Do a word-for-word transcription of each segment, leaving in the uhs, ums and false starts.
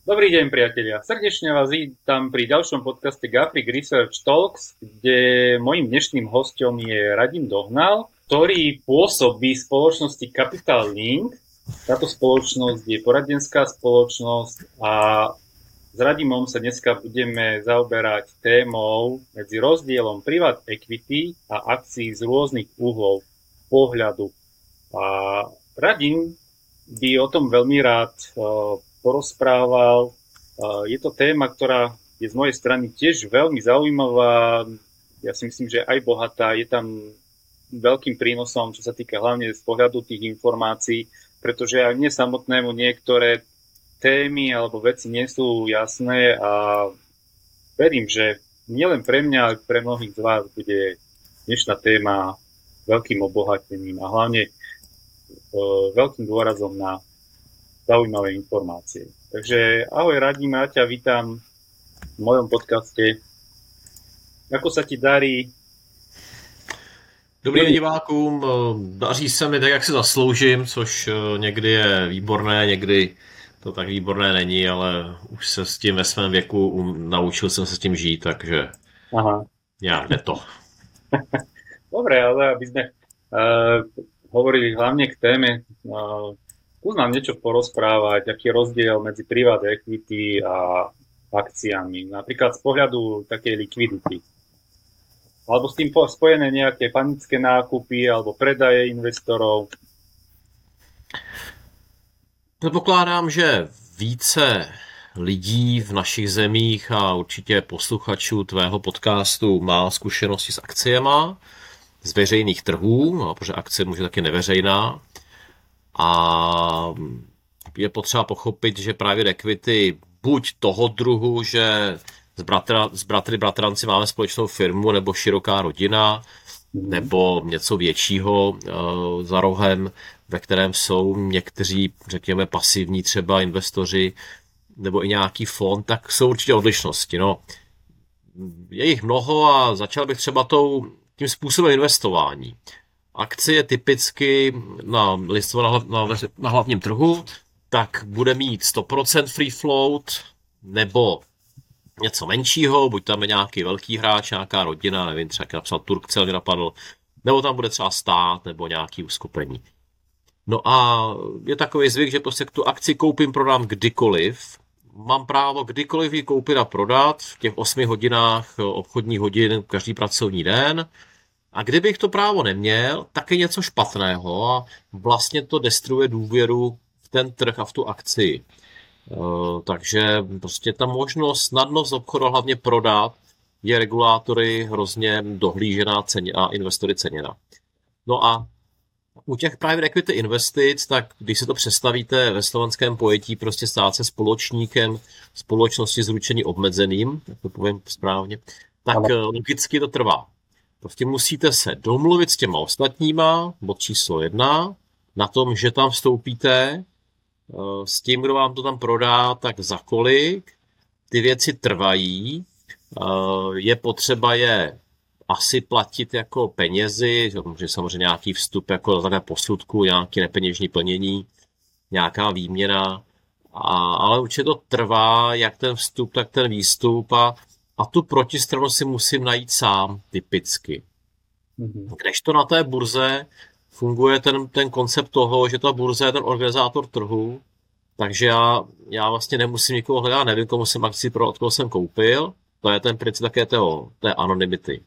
Dobrý deň, priatelia. Srdečne vás vítam pri ďalšom podcaste Gafrik Research Talks, kde mojím dnešným hosťom je Radim Dohnal, ktorý pôsobí v spoločnosti Capital Link. Táto spoločnosť je poradenská spoločnosť a s Radimom sa dneska budeme zaoberať témou medzi rozdielom private equity a akcií z rôznych uhlov pohľadu. A Radim by o tom veľmi rád porozprával. Je to téma, ktorá je z mojej strany tiež veľmi zaujímavá. Ja si myslím, že aj bohatá. Je tam veľkým prínosom, čo sa týka hlavne z pohľadu tých informácií, pretože aj mne samotnému niektoré témy alebo veci nie sú jasné a verím, že nielen pre mňa, ale pre mnohých z vás bude dnešná téma veľkým obohatením a hlavne veľkým dôrazom na zaujímavé informácie. Takže ahoj Radim, ja ťa vítam v mojom podcaste. Ako sa ti darí? Dobrý den divákům, daří se mi tak, jak si zasloužím, což někdy je výborné, někdy to tak výborné není, ale už se s tím ve svém věku naučil jsem se s tím žít, takže Aha. nějak jde to. Dobre, ale aby sme uh, hovorili hlavne k téme, uh, skús nám niečo porozprávať, aký je rozdiel medzi private equity a akciami. Napríklad z pohľadu takej likvidity. Alebo s tým spojené nejaké panické nákupy alebo predaje investorov. Předpokládám, že více lidí v našich zemích a určitě posluchačů tvého podcastu má zkušenosti s akciema z veřejných trhů, no, protože akcie může taky neveřejná. A je potřeba pochopit, že právě equity buď toho druhu, že s, bratra, s bratry bratranci máme společnou firmu, nebo široká rodina, nebo něco většího uh, za rohem, ve kterém jsou někteří, řekněme, pasivní třeba investoři, nebo i nějaký fond, tak jsou určitě odlišnosti. No. Je jich mnoho a začal bych třeba tou, tím způsobem investování. Akcie typicky na listované na, na, na hlavním trhu, tak bude mít sto procent free float, nebo něco menšího, buď tam je nějaký velký hráč, nějaká rodina, nevím, třeba například Turkcell mě napadl, nebo tam bude třeba stát, nebo nějaký uskupení. No a je takový zvyk, že prostě tu akci koupím, prodám kdykoliv. Mám právo kdykoliv ji koupit a prodat v těch osmi hodinách obchodních hodin každý pracovní den. A kdybych to právo neměl, tak je něco špatného a vlastně to destruuje důvěru v ten trh a v tu akci. E, takže prostě ta možnost snadno z obchodu hlavně prodat je regulátory hrozně dohlížená ceně a investory ceněna. No a u těch private equity investic, tak když si to představíte ve slovenském pojetí, prostě stát se společníkem společnosti s ručením obmedzeným, tak to povím správně, tak Ale... logicky to trvá. Prostě musíte se domluvit s těma ostatníma, bod číslo jedna, na tom, že tam vstoupíte s tím, kdo vám to tam prodá, tak za kolik. Ty věci trvají, je potřeba je asi platit jako penězi, že samozřejmě nějaký vstup jako za posudku, nějaké nepeněžní plnění, nějaká výměna, a, ale určitě to trvá, jak ten vstup, tak ten výstup a A tu protistranu si musím najít sám, typicky. Mm-hmm. Kdežto na té burze funguje ten, ten koncept toho, že ta burza je ten organizátor trhu, takže já, já vlastně nemusím nikoho hledat, nevím, komu jsem akci pro, od koho jsem koupil. To je ten princip také toho, té anonymity.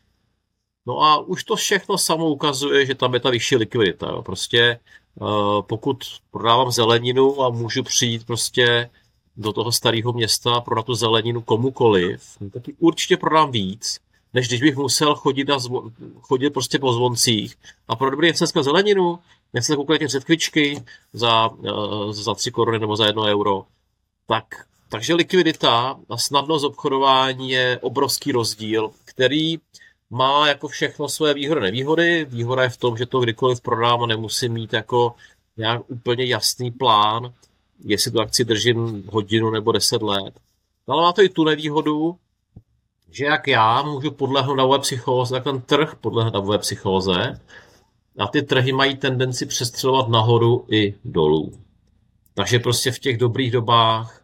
No a už to všechno samo ukazuje, že tam je ta vyšší likvidita. Jo. Prostě uh, pokud prodávám zeleninu a můžu přijít prostě do toho starého města prodat tu zeleninu komukoliv, tak určitě prodám víc, než když bych musel chodit, na zvo- chodit prostě po zvoncích a pro dobrý dneska zeleninu, nechci kouklat řetkvičky za, uh, za tři koruny nebo za jedno euro. Tak, takže likvidita a snadnost obchodování je obrovský rozdíl, který má jako všechno své výhody a nevýhody. Výhoda je v tom, že to kdykoliv prodám a nemusím mít jako nějak úplně jasný plán, jestli tu akci držím hodinu nebo deset let. Ale má to i tu nevýhodu, že jak já můžu podlehnout davové psychóze, tak ten trh podlehne davové psychóze a ty trhy mají tendenci přestřelovat nahoru i dolů. Takže prostě v těch dobrých dobách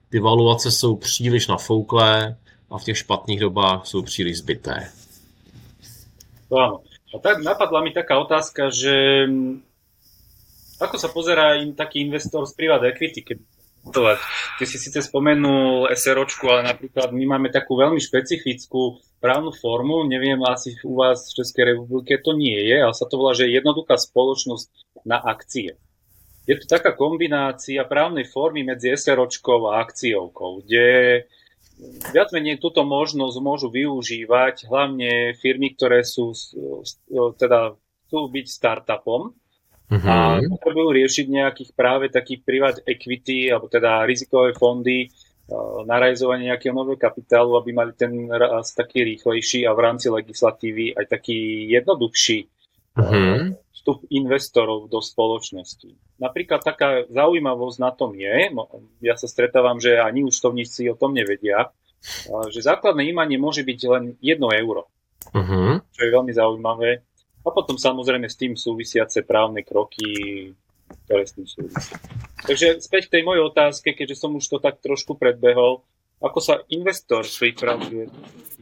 ty valuace jsou příliš nafouklé a v těch špatných dobách jsou příliš zbyté. To áno. A tak napadla mi taká otázka, že ako sa pozerá im taký investor z private equity, keď ty si síce spomenul SROčku, ale napríklad my máme takú veľmi špecifickú právnu formu, neviem, asi u vás v Českej republike to nie je, ale sa to volá, že je jednoduchá spoločnosť na akcie. Je to taká kombinácia právnej formy medzi SROčkou a akciovkou, kde viac menej túto možnosť môžu využívať hlavne firmy, ktoré sú teda chcú byť startupom a potrebujú riešiť nejakých práve takých private equity alebo teda rizikové fondy na realizovanie nejakého nového kapitálu, aby mali ten rast taký rýchlejší a v rámci legislatívy aj taký jednoduchší uh-huh. vstup investorov do spoločnosti. Napríklad taká zaujímavosť na tom je, ja sa stretávam, že ani účtovníci o tom nevedia, že základné imanie môže byť len jedno euro, uh-huh. čo je veľmi zaujímavé. A potom samozrejme s tým súvisiace právne kroky, ktoré s tým súvisia. Takže späť k tej mojej otázke, keďže som už to tak trošku predbehol, ako sa investor pripravuje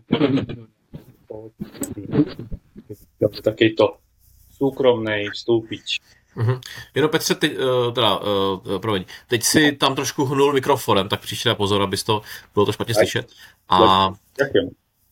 do takejto súkromnej vstúpiť. Mm-hmm. Jenom Petře, teď, teda, uh, promiň, teď si tam trošku hnul mikrofonem, tak příště pozor, abys to bylo to špatně slyšet. A Ďakujem.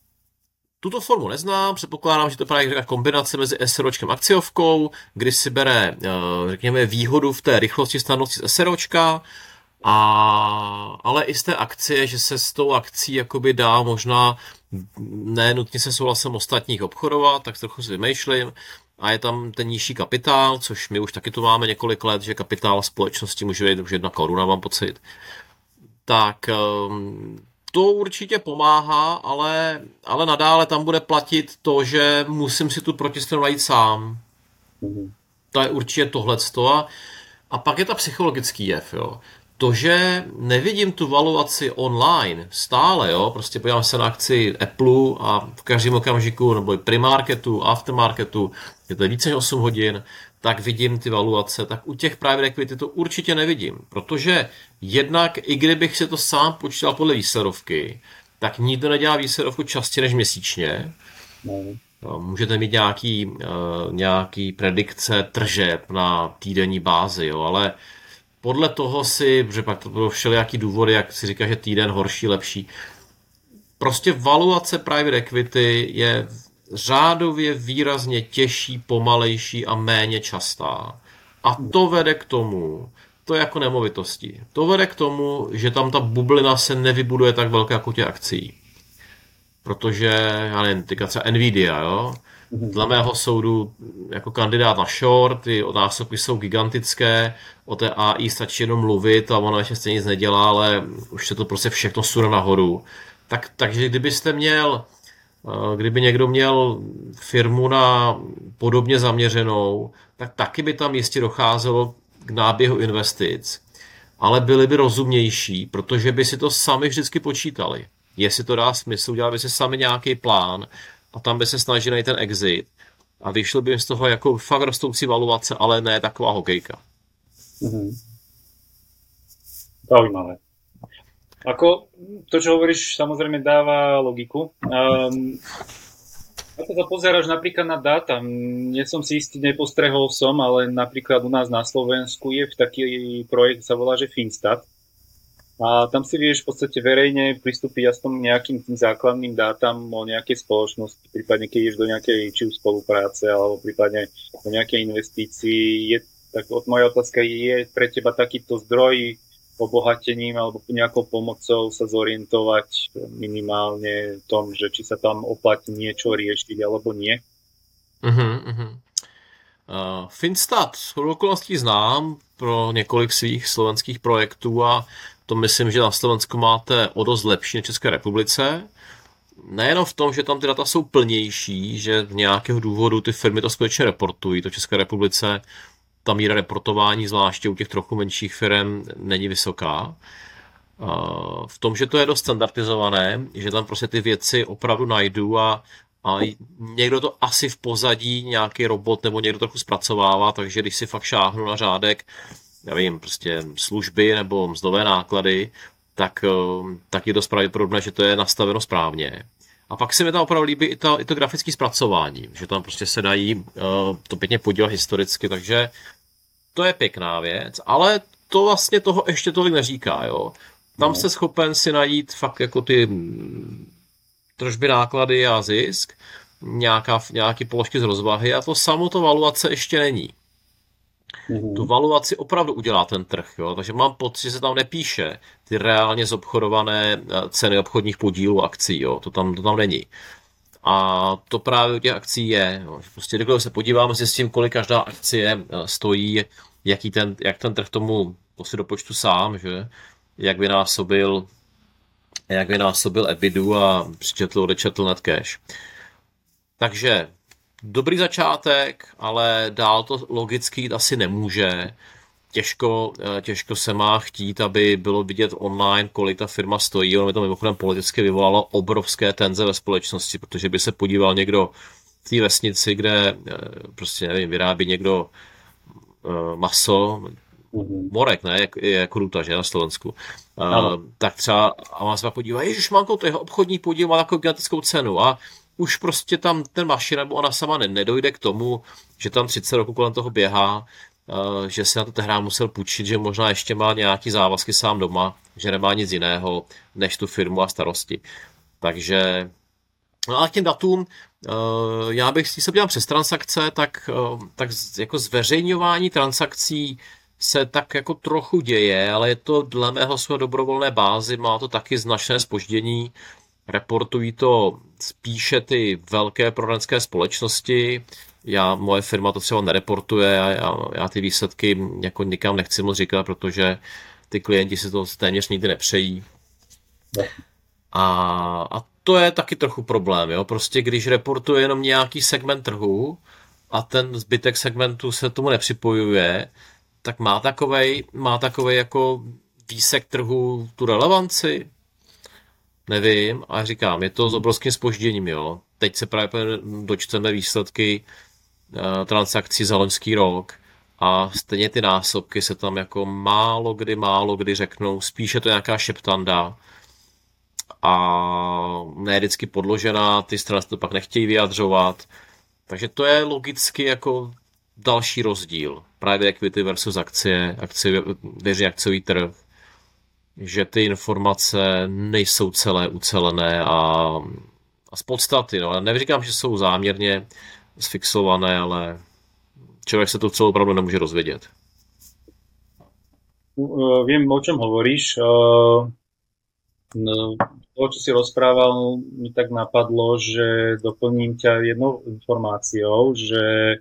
Tuto formu neznám, předpokládám, že to právě je kombinace mezi SROčkem a akciovkou, kdy si bere, řekněme, výhodu v té rychlosti snadnosti z SROčka, a, ale i z té akcie, že se s tou akcí jakoby dá možná ne nutně se souhlasem ostatních obchodovat, tak trochu si vymýšlím. A je tam ten nižší kapitál, což my už taky tu máme několik let, že kapitál společnosti může být už jedna koruna, mám pocit. Tak to určitě pomáhá, ale, ale nadále tam bude platit to, že musím si tu protistranu najít sám. Mm-hmm. To je určitě tohleto. A, a pak je ta psychologický jev, jo. To, že nevidím tu valuaci online stále, jo, prostě podívám se na akci Apple a v každém okamžiku, nebo i primarketu, aftermarketu, je to více než osm hodin, tak vidím ty valuace, tak u těch private equity to určitě nevidím, protože jednak, i kdybych si to sám počítal podle výsledovky, tak nikdo nedělá výsledovku častěji než měsíčně. Mm. Můžete mít nějaký, uh, nějaký predikce tržeb na týdenní bázi, jo, ale podle toho si, že pak to budou všelijaký důvody, jak si říká, že týden horší, lepší. Prostě valuace private equity je řádově výrazně těžší, pomalejší a méně častá. A to vede k tomu, to je jako nemovitosti, to vede k tomu, že tam ta bublina se nevybuduje tak velká jako těch akcí. Protože, já nevím, teďka třeba Nvidia, jo, dle mého soudu jako kandidát na short, ty násobky jsou gigantické, o té A I stačí jenom mluvit a ono ještě stejně nic nedělá, ale už se to prostě všechno sune nahoru. Tak, takže kdybyste měl, kdyby někdo měl firmu na podobně zaměřenou, tak taky by tam jistě docházelo k náběhu investic, ale byly by rozumnější, protože by si to sami vždycky počítali. Jestli to dá smysl, udělali by si sami nějaký plán a tam by se snažili najít ten exit a vyšlo by z toho jako fakt rostoucí valuace, ale ne taková hokejka. Mm-hmm. Zaujímavé. Ako to, čo hovoríš, samozrejme dáva logiku. Um, ako sa pozeráš napríklad na dáta? Nie som si istý, nepostrehol som, ale napríklad u nás na Slovensku je taký projekt, sa volá, že Finstat. A tam si vieš v podstate verejne pristúpiť aspoň nejakým tým základným dátam o nejakej spoločnosti, prípadne keď ideš do nejakej či už spolupráce, alebo prípadne do nejakej investícii. Je, tak od moja otázka je pre teba takýto zdroj obohatením alebo nejakou pomocou sa zorientovať minimálne v tom, že či sa tam oplatí niečo riešiť alebo nie? Uh-huh, uh-huh. Uh, Finstat shodou okolností znám pro několik svých slovenských projektů a to myslím, že na Slovensku máte o dost lepší než v České republice. Nejenom v tom, že tam ty data jsou plnější, že v nějakého důvodu ty firmy to skutečně reportují. To v České republice ta míra reportování, zvláště u těch trochu menších firm, není vysoká. V tom, že to je dost standardizované, že tam prostě ty věci opravdu najdu a, a někdo to asi v pozadí, nějaký robot nebo někdo trochu zpracovává, takže když si fakt šáhnu na řádek, já vím, prostě služby nebo mzdové náklady, tak, tak je dost pravděpodobné, že to je nastaveno správně. A pak se mi tam opravdu líbí i, ta, i to grafické zpracování, že tam prostě se dají uh, to pěkně podívat historicky, takže to je pěkná věc, ale to vlastně toho ještě tolik neříká, jo. Tam no. Jste schopen si najít fakt jako ty tržby, náklady a zisk, nějaká, nějaký položky z rozvahy a to samo to valuace ještě není. Uhum. Tu valuaci opravdu udělá ten trh, jo? Takže mám pocit, že se tam nepíše ty reálně zobchodované ceny obchodních podílů akcí, jo? To, tam, to tam není. A to právě u těch akcí je. Jo? Prostě když se podíváme si s tím, kolik každá akcie stojí, jaký ten, jak ten trh tomu prostě dopočtu sám, že? Jak vynásobil, jak vynásobil EBITDU a přičetl, odečetl net cash. Takže dobrý začátek, ale dál to logicky jít asi nemůže. Těžko, těžko se má chtít, aby bylo vidět online, kolik ta firma stojí. Ono mi to mimochodem politicky vyvolalo obrovské tenze ve společnosti, protože by se podíval někdo v té vesnici, kde prostě nevím, vyrábí někdo maso, Morek, ne, je, je Kruta, že, na Slovensku. Uh, tak třeba, a má se pak podívat, ježišmanko, to jeho obchodní podíl má takovou gigantickou cenu a už prostě tam ten mašina, nebo ona sama nedojde k tomu, že tam třicet roků kolem toho běhá, že si na to tehdy musel půjčit, že možná ještě má nějaký závazky sám doma, že nemá nic jiného, než tu firmu a starosti. Takže, no a k těm datům, já bych, když se podívám přes transakce, tak, tak jako zveřejňování transakcí se tak jako trochu děje, ale je to dle mého svého dobrovolné bázi, má to taky značné zpoždění. Reportují to spíše ty velké prodanecké společnosti. Já, moje firma to třeba nereportuje a já, já ty výsledky jako nikam nechci moc říkat, protože ty klienti si to téměř nikdy nepřejí. A, a to je taky trochu problém. Jo? Prostě když reportuje jenom nějaký segment trhu a ten zbytek segmentu se tomu nepřipojuje, tak má takovej, má takovej jako výsek trhu tu relevanci? Nevím, a říkám, je to s obrovským zpožděním, jo. Teď se právě dočteme výsledky uh, transakcí za loňský rok a stejně ty násobky se tam jako málo kdy, málo kdy řeknou, spíše to nějaká šeptanda a ne vždycky podložená, ty strany to pak nechtějí vyjadřovat, takže to je logicky jako další rozdíl. Private equity versus akcie, akcie věřně akciový trh, že ty informace nejsou celé ucelené a, a z podstaty. No. Neříkám, že jsou záměrně sfixované, ale člověk se to celou opravdu nemůže dozvědět. Viem, o čom hovoríš. To, čo si rozprával, mi tak napadlo, že doplním ťa jednou informáciou, že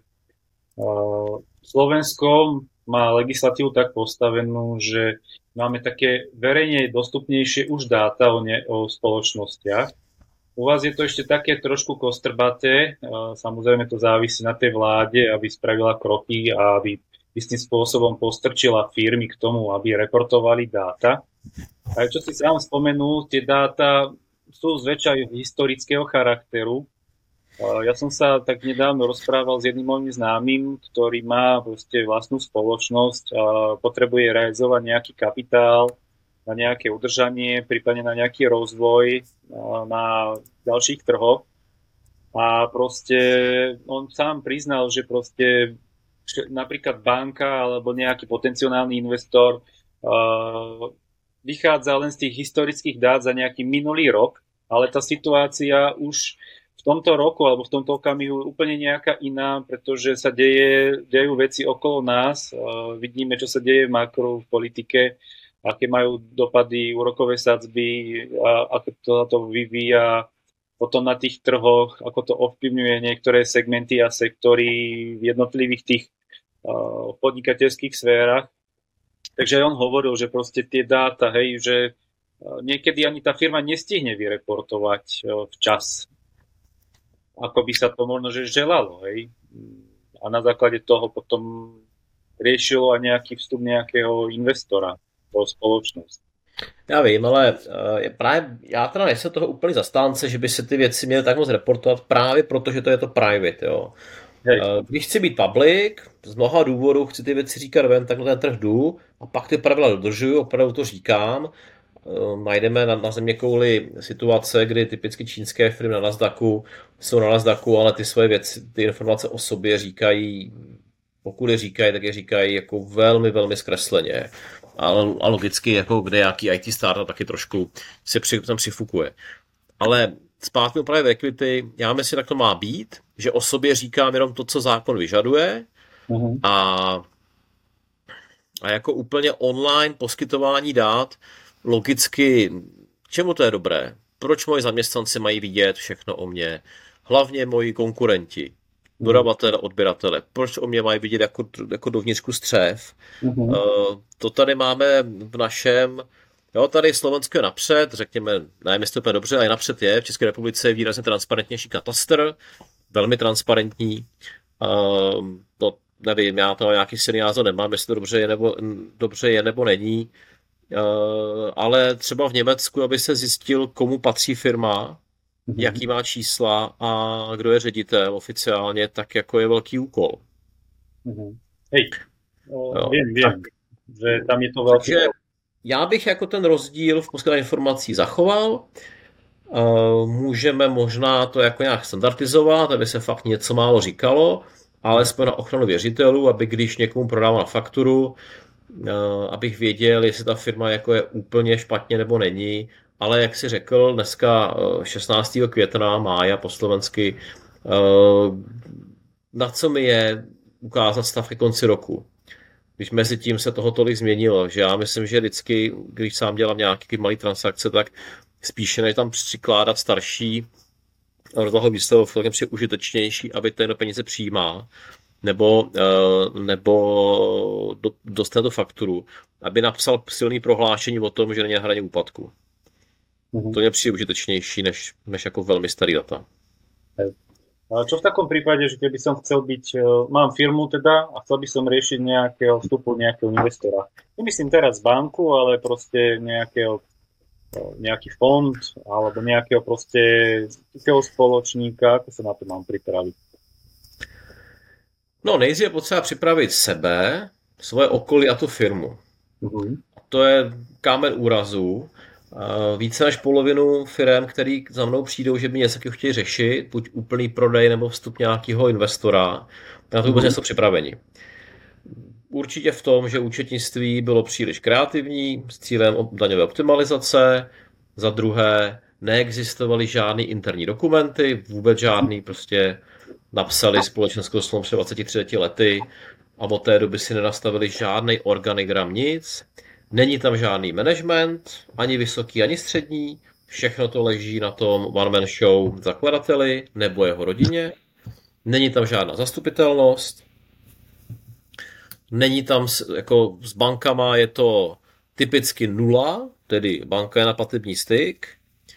Slovensko má legislatívu tak postavenú, že máme také verejne dostupnejšie už dáta o, ne, o spoločnostiach. U vás je to ešte také trošku kostrbaté, samozrejme to závisí na tej vláde, aby spravila kroky a aby istým spôsobom postrčila firmy k tomu, aby reportovali dáta. A čo si sám spomenul, tie dáta sú zväčša historického charakteru. Ja som sa tak nedávno rozprával s jedným mojím známym, ktorý má proste vlastnú spoločnosť a potrebuje realizovať nejaký kapitál na nejaké udržanie, prípadne na nejaký rozvoj na ďalších trhoch. A proste on sám priznal, že proste napríklad banka alebo nejaký potenciálny investor vychádza len z tých historických dát za nejaký minulý rok, ale tá situácia už v tomto roku alebo v tomto okamihu úplne nejaká iná, pretože sa deje, dejú veci okolo nás. Uh, vidíme, čo sa deje v makro, v politike, aké majú dopady úrokové sadzby, a ako to, to vyvíja potom na tých trhoch, ako to ovplyvňuje niektoré segmenty a sektory v jednotlivých tých uh, podnikateľských sférach. Takže on hovoril, že proste tie dáta, hej, že uh, niekedy ani tá firma nestihne vyreportovať uh, včas, ako by sa to možno že želalo, hej. A na základe toho potom riešilo aj nejaký vstup nejakého investora do společnosti. Já vím, ale uh, právě já teda nejsem toho úplně zastánce, že by se ty věci měly tak moc reportovat právě proto, že to je to private, jo. Uh, když chci být public, z mnoha důvodů chci ty věci říkat ven, tak na ten trh jdu a pak ty pravidla dodržuju, opravdu to říkám najdeme na, na zeměkouli situace, kdy typicky čínské firmy na Nasdaqu jsou na Nasdaqu, ale ty svoje věci, ty informace o sobě říkají, pokud je říkají, tak je říkají jako velmi, velmi zkresleně. A, a logicky, jako kde nějaký í té startup taky trošku se při, tam přifukuje. Ale zpátky právě equity, já myslím, tak to má být, že o sobě říkám jenom to, co zákon vyžaduje, uh-huh. a, a jako úplně online poskytování dát logicky, čemu to je dobré? Proč moji zaměstnanci mají vidět všechno o mě? Hlavně moji konkurenti, dodavatele, odběratele. Proč o mě mají vidět jako, jako dovnitřku střev? Uh-huh. Uh, to tady máme v našem, jo, tady Slovensko je napřed, řekněme, nevím, jestli to je dobře, ale napřed je, v České republice je výrazně transparentnější katastr, velmi transparentní. Uh, to nevím, já to nějaký silný názor nemám, jestli to dobře je nebo, dobře je, nebo není. Uh, ale třeba v Německu, aby se zjistil, komu patří firma, mm-hmm. jaký má čísla a kdo je ředitel oficiálně, tak jako je velký úkol. Mm-hmm. Hej, no, vím, vím, tak, že tam je to velký. Takže já bych jako ten rozdíl v poskytování informací zachoval. Uh, můžeme možná to jako nějak standardizovat, aby se fakt něco málo říkalo, alespoň na ochranu věřitelů, aby když někomu prodávám na fakturu, abych věděl, jestli ta firma jako je úplně špatně nebo není, ale jak si řekl, dneska šestnáctého května, mája po slovensky, na co mi je ukázat stav ke konci roku. Když mezi tím se toho tolik změnilo, že já myslím, že vždycky, když sám dělám nějaké malé transakce, tak spíše než tam přikládat starší do toho výstavu, celkem je užitečnější, aby ten peníze přijímá, nebo, nebo dostane do fakturu, aby napsal silný prohlášení o tom, že není na hraně úpadku. Mm-hmm. To je přijde užitečnější, než, než jako velmi starý data. Čo v takom prípade, že keby som chcel byť, mám firmu teda a chcel by som riešiť nejakého vstupu nejakého investora. Nemyslím teraz banku, ale proste nejakého, nejaký fond alebo nejakého proste takého spoločníka, ako sa na to mám pripraviť. No, nejdřív je potřeba připravit sebe, svoje okolí a tu firmu. Mm-hmm. To je kámen úrazu. Více než polovinu firem, který za mnou přijdou, že by něco chtěli řešit, buď úplný prodej nebo vstup nějakého investora, na to vůbec mm-hmm. nejsou připraveni. Určitě v tom, že účetnictví bylo příliš kreativní s cílem daňové optimalizace, za druhé neexistovaly žádný interní dokumenty, vůbec žádný, prostě napsali společenskou slovo před dvaceti třemi lety a od té doby si nenastavili žádný organigram, nic. Není tam žádný management, ani vysoký, ani střední. Všechno to leží na tom one-man show zakladateli nebo jeho rodině. Není tam žádná zastupitelnost. Není tam, jako s bankama je to typicky nula, tedy banka je na platební styk,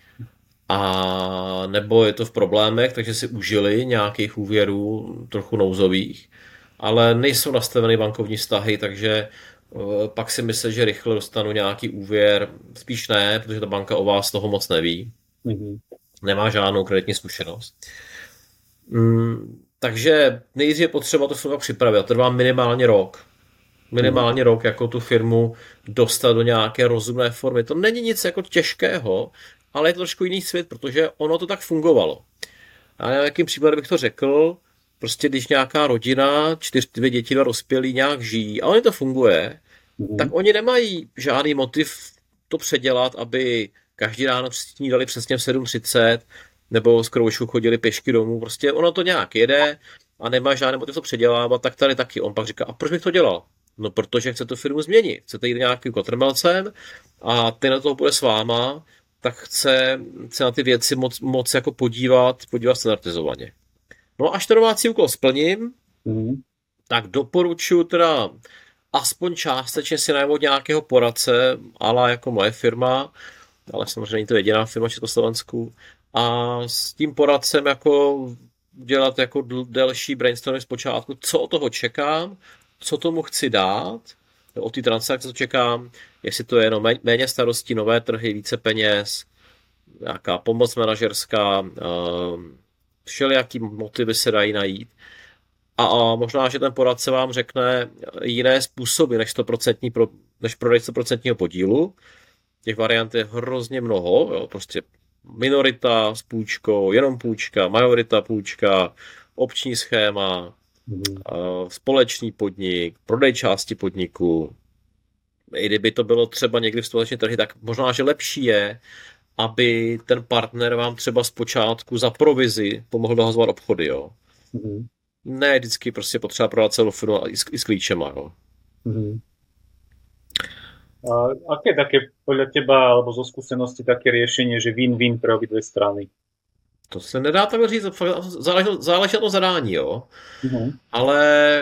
a nebo je to v problémech, takže si užili nějakých úvěrů trochu nouzových, ale nejsou nastaveny bankovní vztahy, takže pak si myslím, že rychle dostanu nějaký úvěr. Spíš ne, protože ta banka o vás toho moc neví. Mm-hmm. Nemá žádnou kreditní zkušenost. Mm, takže nejdřív je potřeba to firma připravit. Trvá minimálně rok. Minimálně mm-hmm. rok jako tu firmu dostat do nějaké rozumné formy. To není nic jako těžkého, ale je to trošku jiný svět, protože ono to tak fungovalo. A na jakým příkladem bych to řekl, prostě když nějaká rodina, čtyři, dvě děti, dva dospělí nějak žijí a ono to funguje, mm. tak oni nemají žádný motiv to předělat, aby každý ráno dali přesně v sedm třicet nebo z kroužku chodili pěšky domů. Prostě ono to nějak jede a nemá žádný motiv to předělávat, tak tady taky. On pak říká, a proč bych to dělal? No protože chce tu firmu změnit. Chcete jít nějakým kotrmelcem a ten na toho bude s váma, tak chce se na ty věci moc, moc jako podívat, podívat standardizovaně. No až ten domácí úkol splním, mm. tak doporučuji teda aspoň částečně si najmout nějakého poradce, ale jako moje firma, ale samozřejmě není to jediná firma v Československu, a s tím poradcem jako dělat jako delší brainstorming zpočátku, co od toho čekám, co tomu chci dát, od té transakce co čekám, jestli to je jenom méně starostí, nové trhy, více peněz, nějaká pomoc manažerská, všelijaký motivy se dají najít. A, a možná, že ten poradce vám řekne jiné způsoby než, sto procent pro, než prodej sto procent podílu. těch variant je hrozně mnoho, jo, prostě minorita s půjčkou, jenom půjčka, majorita půjčka, opční schéma, mm. společný podnik, prodej části podniku. I kdyby to bylo třeba někdy v společné trhy, tak možná, že lepší je, aby ten partner vám třeba zpočátku za provizi pomohl dohazovat obchody, jo. Mm. Ne vždycky prostě potřeba prodat celou firmu i s, i s klíčema, jo. Mm. A aké také podľa teba, alebo zo skúsenosti také riešenie, že win-win pre obidve strany? To se nedá takhle říct, záleží, záleží na to zadání, jo. Mm-hmm. Ale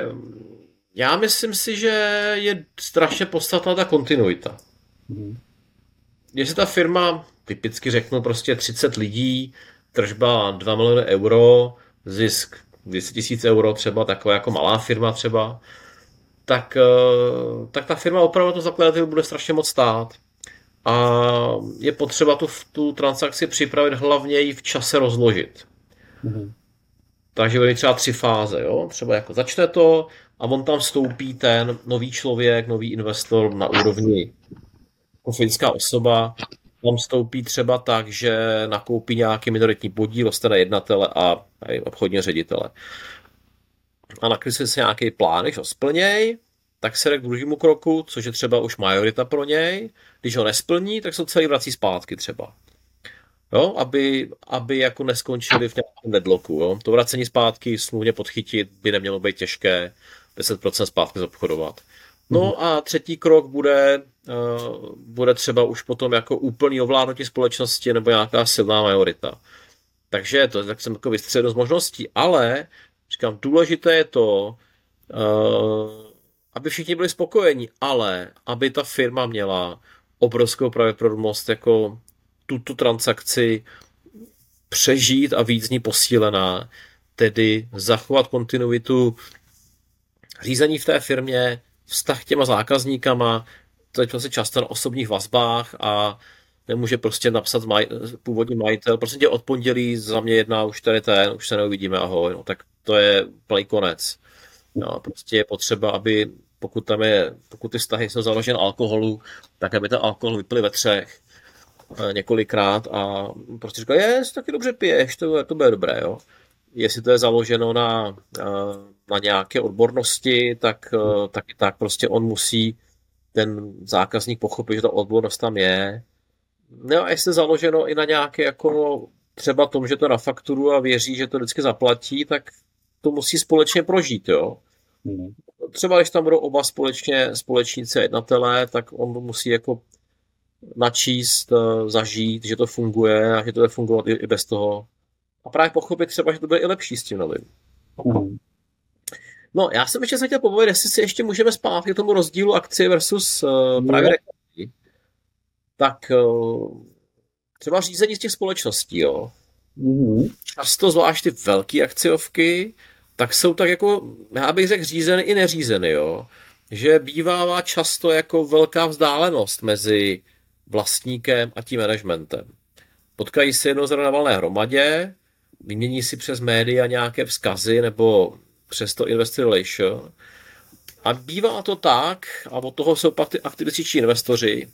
já myslím si, že je strašně podstatná ta kontinuita. Mm-hmm. Jestli ta firma, typicky řeknu prostě třicet lidí, tržba dva miliony euro, zisk dvě stě tisíc euro třeba, taková jako malá firma třeba, tak, tak ta firma opravdu to zakladatel bude strašně moc stát. A je potřeba tu, tu transakci připravit, hlavně ji v čase rozložit. Mm-hmm. Takže bude třeba tři fáze. Jo? Třeba jako začne to a on tam vstoupí ten nový člověk, nový investor na úrovni jako fyzická osoba. Tam vstoupí třeba tak, že nakoupí nějaký minoritní podíl, dostane jednatele a, a obchodního ředitele. A nakreslí se nějaký plán, když ho splněj, tak se jde k druhému kroku, což je třeba už majorita pro něj. Když ho nesplní, tak se celý vrací zpátky třeba. Jo, aby, aby jako neskončili v nějakém deadlocku. Jo. To vracení zpátky smluvně podchytit by nemělo být těžké, deset procent zpátky zobchodovat. No mm-hmm. a třetí krok bude, uh, bude třeba už potom jako úplný ovládnutí společnosti nebo nějaká silná majorita. Takže to tak jsem jako vystřelil z možností, ale říkám, důležité je to, uh, aby všichni byli spokojení, ale aby ta firma měla obrovskou pravděpodobnost jako tuto transakci přežít a víc z ní posílená, tedy zachovat kontinuitu řízení v té firmě, vztah těma zákazníkama, to je prostě často na osobních vazbách a nemůže prostě napsat maj, původní majitel, prostě tě od pondělí za mě jedná, už tady ten, už se neuvidíme, ahoj, no tak to je plný konec. No, prostě je potřeba, aby pokud tam je, pokud ty vztahy jsou založeny na alkoholu, tak aby ten alkohol vypili ve třech několikrát a prostě říkal, je, taky dobře piješ, to, to bude dobré, jo. Jestli to je založeno na, na nějaké odbornosti, tak, tak, tak prostě on musí ten zákazník pochopit, že ta odbornost tam je. No a jestli je založeno i na nějaké jako třeba tom, že to na fakturu a věří, že to vždycky zaplatí, tak to musí společně prožít, jo. Hmm. Třeba když tam budou oba společně společníci a jednatelé, tak on musí jako načíst, zažít, že to funguje a že to bude fungovat i, i bez toho. A právě pochopit třeba, že to bude i lepší s tím novým. Hmm. No, já jsem ještě se chtěl povědět, jestli si ještě můžeme zpátky k tomu rozdílu akcie versus uh, právě reklamy. Tak uh, třeba řízení z těch společností, jo. Hmm. Často zvlášť ty velké akciovky, tak jsou tak jako, já bych řekl, řízeny i neřízeny, jo. Že bývává často jako velká vzdálenost mezi vlastníkem a tím managementem. Potkají se jednou na valné hromadě, vymění si přes média nějaké vzkazy nebo přes to investor relation. A bývá to tak, a od toho jsou pak ty aktivističní investoři,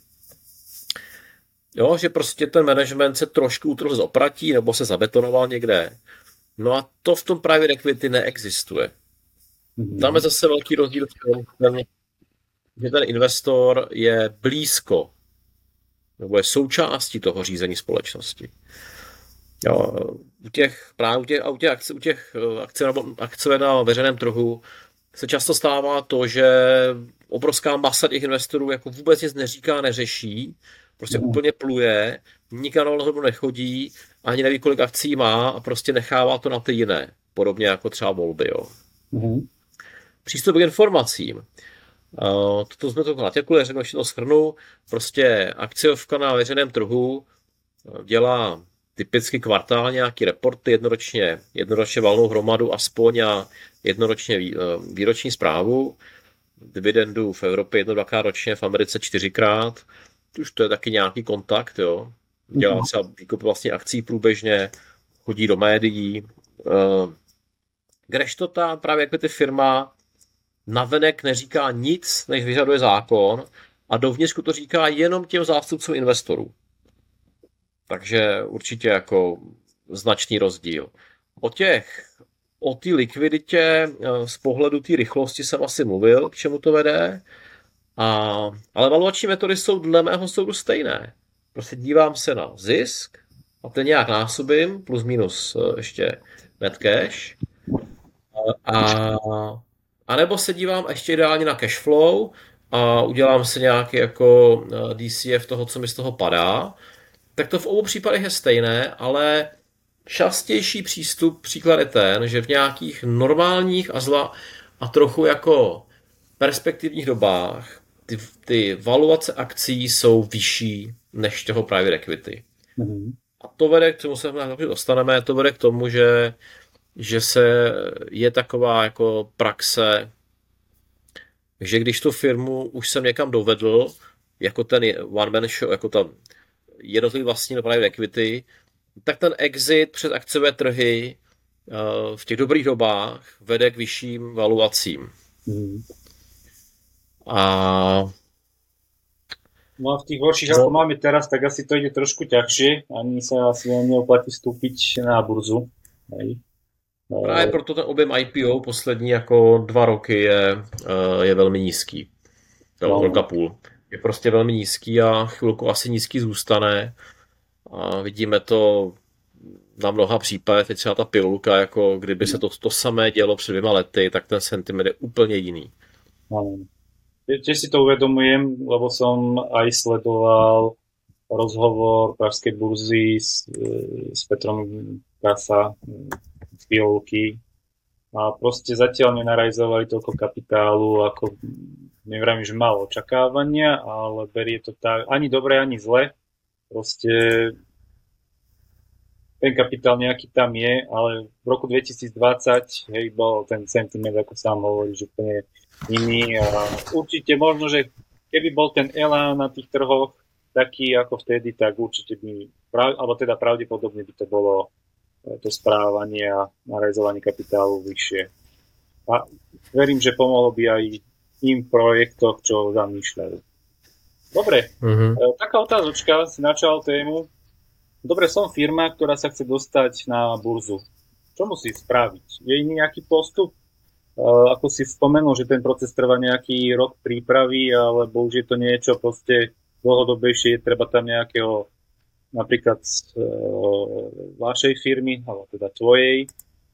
jo, že prostě ten management se trošku utrhl z opratí nebo se zabetonoval někde. No a to v tom private equity neexistuje. Mm-hmm. Tam je zase velký rozdíl v tom, že ten investor je blízko nebo je součástí toho řízení společnosti. Jo, u těch, právě u těch, u těch, akci, u těch akcí, akcí na veřejném trhu se často stává to, že obrovská masa těch investorů jako vůbec nic neříká, neřeší, prostě mm. úplně pluje, nikam nahoru nechodí, ani neví, kolik akcí má a prostě nechává to na ty jiné, podobně jako třeba volby. Jo. Mm. Přístup k informacím. Uh, to jsme to natěkli, řeknu, to shrnu. Prostě akciovka na veřejném trhu dělá typicky kvartálně nějaký reporty, jednoročně, jednoročně valnou hromadu aspoň a jednoročně výroční zprávu. Dividendu v Evropě jedno, dvakrát ročně, v Americe čtyřikrát. Už to je taky nějaký kontakt, jo. Dělá třeba výkup vlastně akcí průběžně, chodí do médií. Kdežto ta právě jako ty firma navenek neříká nic, než vyžaduje zákon a dovnitřku to říká jenom těm zástupcům investorů. Takže určitě jako značný rozdíl. O těch, o té likviditě z pohledu té rychlosti jsem asi mluvil, k čemu to vede, a, ale valuační metody jsou dle mého soudu stejné. Prostě dívám se na zisk a ten nějak násobím, plus minus ještě net cash, a, a nebo se dívám ještě ideálně na cash flow a udělám si nějaký jako D C F toho, co mi z toho padá, tak to v obou případech je stejné, ale častější přístup, příklad je ten, že v nějakých normálních a, zla, a trochu jako perspektivních dobách ty, ty valuace akcí jsou vyšší než toho private equity. Mm-hmm. A to vede k tomu, se dostaneme, to vede k tomu, že, že se je taková jako praxe, že když tu firmu už jsem někam dovedl, jako ten one man show, jako tam jednotlivý vlastní private equity, tak ten exit přes akciové trhy v těch dobrých dobách vede k vyšším valuacím. Mm. A no a v tých horších, no, ako máme teraz, tak asi to ide trošku ťažšie. Ani sa asi neoplatí vstúpiť na burzu. Hej. Právě proto ten objem I P O poslední jako dva roky je, je velmi nízký. No. Roka půl. Je prostě velmi nízký a chvilku asi nízký zůstane. A vidíme to na mnoha případech, teď třeba ta pilulka, jako kdyby se to, to samé dělo před dvěma lety, tak ten sentiment je úplně jiný. No. Tiež si to uvedomujem, lebo som aj sledoval rozhovor Pražskej burzy s, s Petrom Kasa z pilulky a proste zatiaľ nenarajzovali toľko kapitálu, ako nevravím, že malo očakávania, ale berie to tak, ani dobre, ani zle. Proste ten kapitál nejaký tam je, ale v roku dvetisícdvadsať, hej, bol ten sentiment, ako sám hovorí, že úplne iný a určite možno, že keby bol ten elán na tých trhoch taký ako vtedy, tak určite by, alebo teda pravdepodobne by to bolo to správanie a narezovanie kapitálu vyššie. A verím, že pomohlo by aj tým projektoch, čo zamýšľajú. Dobre, mm-hmm. Taká otázočka, si načal tému. Dobre, som firma, ktorá sa chce dostať na burzu. Čo musí spraviť? Je nejaký postup? Uh, ako si spomenul, že ten proces trvá nejaký rok prípravy, alebo už je to niečo proste dlhodobejšie, je treba tam nejakého napríklad uh, vašej firmy, alebo teda tvojej,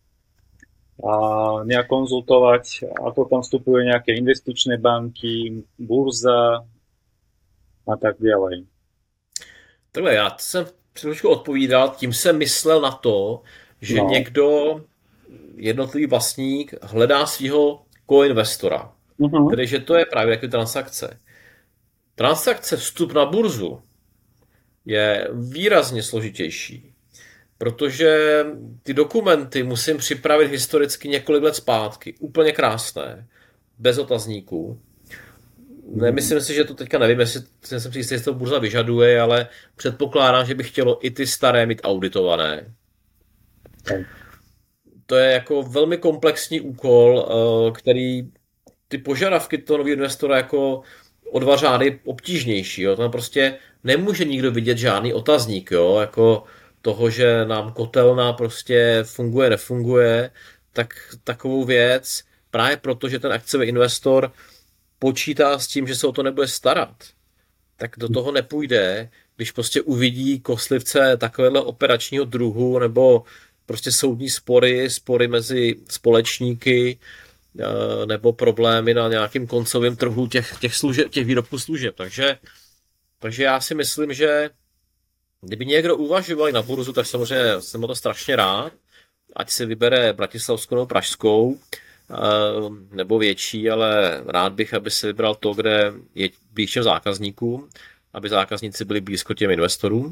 a nejak konzultovať, ako tam vstupujú nejaké investičné banky, burza a tak ďalej. Takhle, já jsem trošku odpovídal, tím jsem myslel na to, že no. někdo jednotlivý vlastník hledá svého koinvestora. Uh-huh. Tedy, že to je právě jako transakce. Transakce vstup na burzu je výrazně složitější, protože ty dokumenty musím připravit historicky několik let zpátky. Úplně krásné, bez otazníků. Nemyslím si, že to teďka nevím, jestli jsem si jistý, jestli to burza vyžaduje, ale předpokládám, že by chtělo i ty staré mít auditované. Okay. To je jako velmi komplexní úkol, který ty požadavky toho nového investora jako o dva řády obtížnější. Jo. Tam prostě nemůže nikdo vidět žádný otazník, jo. Jako toho, že nám kotelna prostě funguje, nefunguje, tak takovou věc, právě proto, že ten akciový investor počítá s tím, že se o to nebude starat, tak do toho nepůjde, když prostě uvidí koslivce takovéhle operačního druhu nebo prostě soudní spory, spory mezi společníky nebo problémy na nějakým koncovém trhu těch, těch, služeb, těch výrobků služeb. Takže, takže já si myslím, že kdyby někdo uvažoval na burzu, tak samozřejmě jsem o to strašně rád, ať si vybere bratislavskou nebo pražskou, nebo větší, ale rád bych, aby si vybral to, kde je blíž těm zákazníkům, aby zákazníci byli blízko těm investorům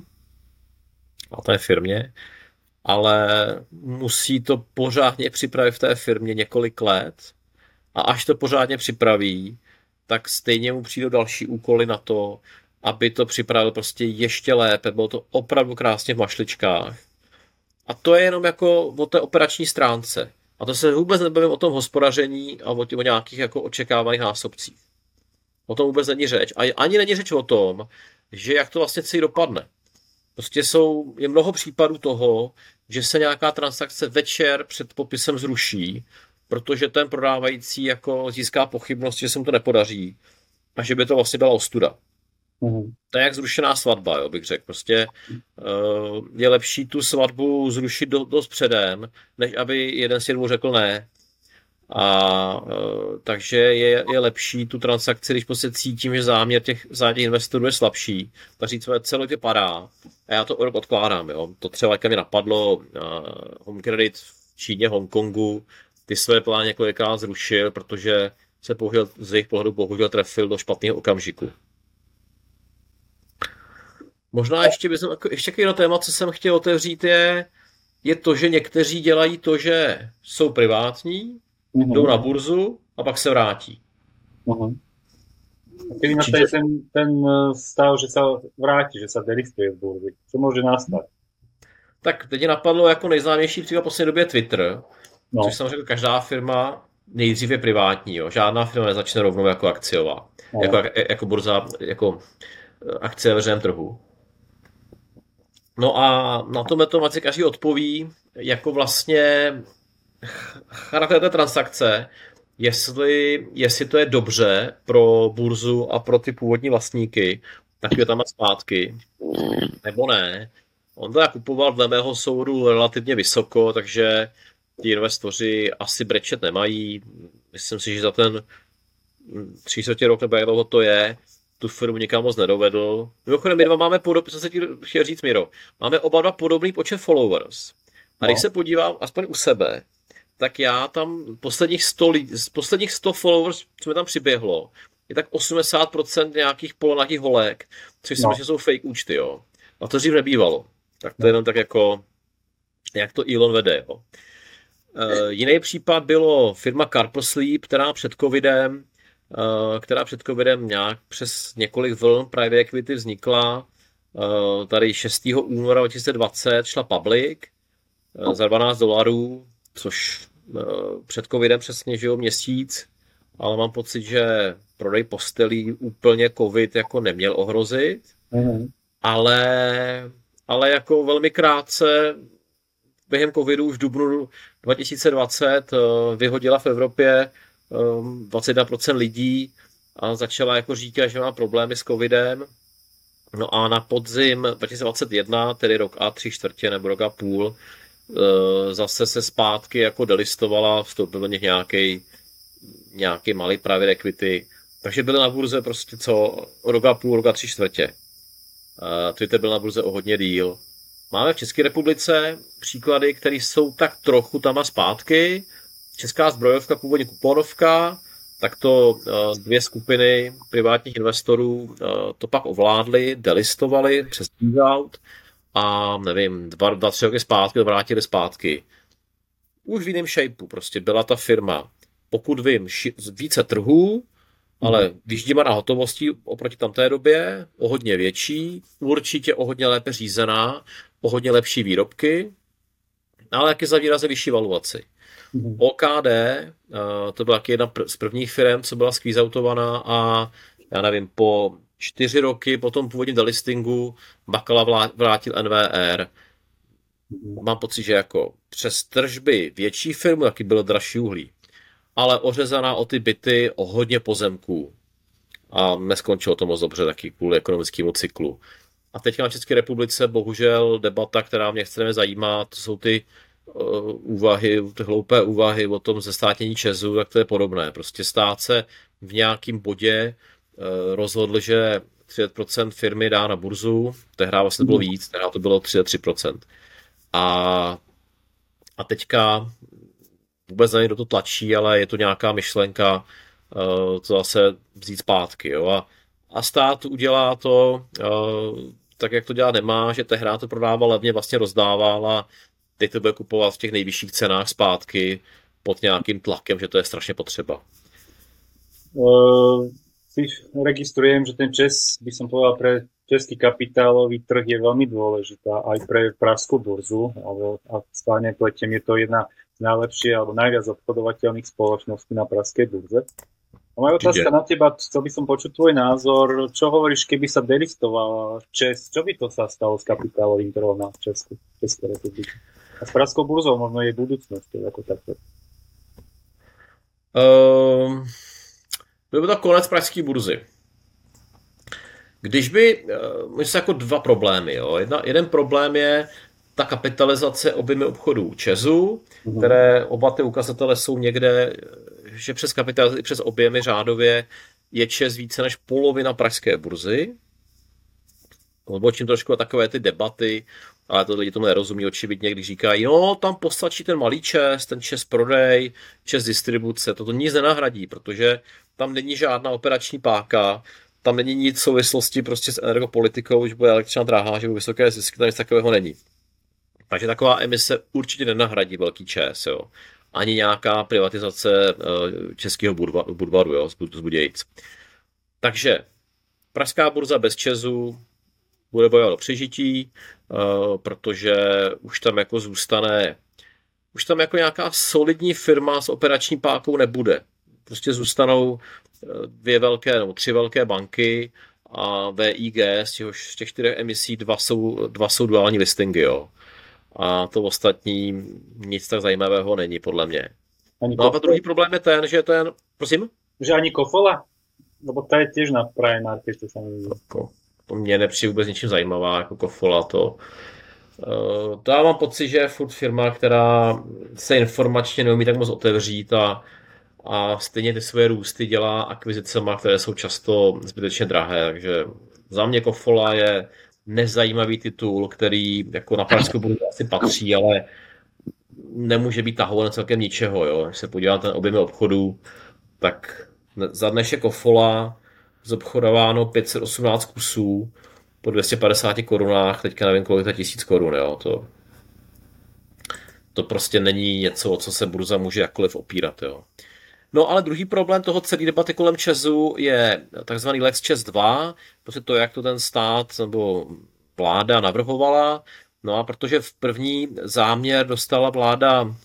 a té firmě, ale musí to pořádně připravit v té firmě několik let a až to pořádně připraví, tak stejně mu přijdou další úkoly na to, aby to připravil prostě ještě lépe, bylo to opravdu krásně v mašličkách. A to je jenom jako o té operační stránce. A to se vůbec nebavím o tom hospodaření a o, o nějakých jako očekávaných násobcích. O tom vůbec není řeč. A ani není řeč o tom, že jak to vlastně celý dopadne. Prostě jsou, je mnoho případů toho, že se nějaká transakce večer před popisem zruší, protože ten prodávající jako získá pochybnost, že se mu to nepodaří a že by to vlastně byla ostuda. Mm. To je jak zrušená svatba, jo, bych řekl. Prostě uh, je lepší tu svatbu zrušit do, dost předem, než aby jeden si jednou řekl ne. A uh, takže je, je lepší tu transakci, když prostě cítím, že záměr těch záměr investorů je slabší, tak říct, celé to padá a já to rok odkládám. Jo. To třeba jak mě napadlo uh, Home Credit v Číně, Hongkongu, ty své plány několikrát zrušil, protože se bohužel, z jejich pohledu bohužel trefil do špatného okamžiku. Možná ještě, bych, ještě jedno téma, co jsem chtěl otevřít, je, je to, že někteří dělají to, že jsou privátní, mm-hmm. jdou na burzu a pak se vrátí. Mm-hmm. A kedy nastaje ten, ten stav, že se vrátí, že se delistuje z burzy? Co může nastat? Tak teď napadlo jako nejznámější příklad v poslední době Twitter, no. Což jsem řekl, každá firma nejdřív je privátní, jo. Žádná firma nezačne rovnou jako akciová, no. jako, jako burza, jako akcie ve veřejném trhu. No a na to metodologicky každý odpoví, jako vlastně charakter té transakce, jestli, jestli to je dobře pro burzu a pro ty původní vlastníky, tak je tam zpátky, nebo ne. On to kupoval dle mého soudu relativně vysoko, takže ti investoři asi brečet nemají. Myslím si, že za ten tři čtvrtě rok nebo jak dlouho to je, tu firmu nikam moc nedovedl. Mimochodem, my dva máme podobný, co se ti chtěl říct, Miro, máme oba dva podobný počet followers. A když no. se podívám, aspoň u sebe, tak já tam posledních sto, posledních sto followers, co mi tam přiběhlo, je tak osmdesát procent nějakých polonatých holek, což si no. myslím, že jsou fake účty, jo. A to dřív nebývalo. Tak to je jenom tak jako, jak to Elon vede, jo. Uh, jiný případ bylo firma Carper Sleep, která před covidem Uh, která před covidem nějak přes několik vln private equity vznikla. Uh, tady šestého února dva tisíce dvacet šla public uh, za dvanáct dolarů, což uh, před covidem přesně žil měsíc, ale mám pocit, že prodej postelí úplně covid jako neměl ohrozit, mm-hmm. ale, ale jako velmi krátce během covidu už v dubnu dva tisíce dvacet uh, vyhodila v Evropě dvacet jedna procent lidí a začala jako říkat, že má problémy s covidem. No a na podzim dva tisíce dvacet jedna, tedy rok a tři čtvrtě nebo rok a půl, zase se zpátky jako delistovala, vstoupil do nich nějaký, nějaký malý private equity. Takže byly na burze prostě co rok a půl, rok a tři čtvrtě. Twitter byl na burze o hodně díl. Máme v České republice příklady, které jsou tak trochu tam a zpátky. Česká zbrojovka, původně kuponovka, tak to dvě skupiny privátních investorů to pak ovládly, delistovali přes out a nevím, dva, dva, tři roky zpátky to vrátili zpátky. Už v jiném shapeu prostě byla ta firma, pokud vím, více trhů, ale výždima na hotovosti oproti tamté době, o hodně větší, určitě o hodně lépe řízená, o hodně lepší výrobky, ale taky za výrazně vyšší valuaci. Mm-hmm. O K D, to byla taky jedna z prvních firm, co byla squeezoutovaná a já nevím, po čtyři roky po tom původním delistingu Bakala vrátil N V R. Mm-hmm. Mám pocit, že jako přes tržby větší firmu taky bylo dražší uhlí, ale ořezaná o ty byty o hodně pozemků a neskončilo to moc dobře taky kvůli ekonomickému cyklu. A teď na České republice bohužel debata, která mě extrémně zajímá, to jsou ty úvahy, ty hloupé úvahy o tom zestátnění ČEZu, tak to je podobné. Prostě stát se v nějakém bodě rozhodl, že třicet procent firmy dá na burzu, tehdy vlastně bylo víc, tehdy to bylo třicet tři procent. A, a teďka vůbec nevím, kdo to tlačí, ale je to nějaká myšlenka to zase vzít zpátky. Jo? A, a stát udělá to tak, jak to dělat nemá, že tehdy to prodával levně, vlastně rozdával a teď to bude kupovat v těch nejvyšších cenách zpátky pod nějakým tlakem, že to je strašně potřeba. Uh, si registrujem, že ten ČEZ, by som povedal, pre český kapitálový trh je veľmi dôležitá aj pre pražskú burzu, alebo ak správne pletiem, je to jedna z najlepších alebo najviac obchodovateľných spoločností na pražskej burze. A moja otázka na teba, chcel by som počuť tvoj názor. Čo hovoríš, keby sa delistovala ČEZ? Čo by to sa stalo s kapitálovým trhom na Česku, České republiky? A s pražskou burzou možno je budúcnosť, ako takto. Um, byl by to konec pražské burzy. Když by, uh, jsou jako dva problémy. Jo. Jedna, jeden problém je ta kapitalizace objemy obchodů ČEZu, mm. které oba ty ukazatele jsou někde, že přes kapitalizaci, přes objemy řádově je ČEZ více než polovina pražské burzy. Odbočím trošku takové ty debaty, ale to lidi tomu nerozumí očividně, když říkají, no tam postačí ten malý ČEZ, ten ČEZ prodej, ČEZ distribuce, toto nic nenahradí, protože tam není žádná operační páka, tam není nic v souvislosti prostě s energopolitikou, když bude elektřina drahá, že bude vysoké zisky, tam nic takového není. Takže taková emise určitě nenahradí velký ČEZ, jo. Ani nějaká privatizace českého Budvaru, jo, z Budějic. Takže pražská burza bez ČEZu bude bojovat o přežití, protože už tam jako zůstane, už tam jako nějaká solidní firma s operační pákou nebude. Prostě zůstanou dvě velké, nebo tři velké banky a V I G, z těch, z těch čtyřech emisí dva jsou, dva jsou duální listingy, jo. A to ostatní nic tak zajímavého není, podle mě. Ani no a druhý problém je ten, že ten, prosím? Že ani Kofola? Lebo ta je těž na Prime Marketu. To, to mě nepřijde vůbec ničím zajímavá, jako Kofola to. Uh, to já mám pocit, že je furt firma, která se informačně neumí tak moc otevřít a, a stejně ty svoje růsty dělá akvizicema, které jsou často zbytečně drahé, takže za mě Kofola je nezajímavý titul, který jako na pražskou burzu asi patří, ale nemůže být tahoven celkem ničeho. Jo. Když se podíváte na objemy obchodů, tak za dnešek Kofola zobchodováno pět set osmnáct kusů po dvě stě padesát korunách, teďka nevím kolik to tisíc korun. Jo. To, to prostě není něco, o co se burza může jakkoliv opírat. Jo. No ale druhý problém toho celé debaty kolem ČEZu je takzvaný Lex ČEZ dva, prostě to, jak to ten stát nebo vláda navrhovala. No a protože v první záměr dostala vláda uh,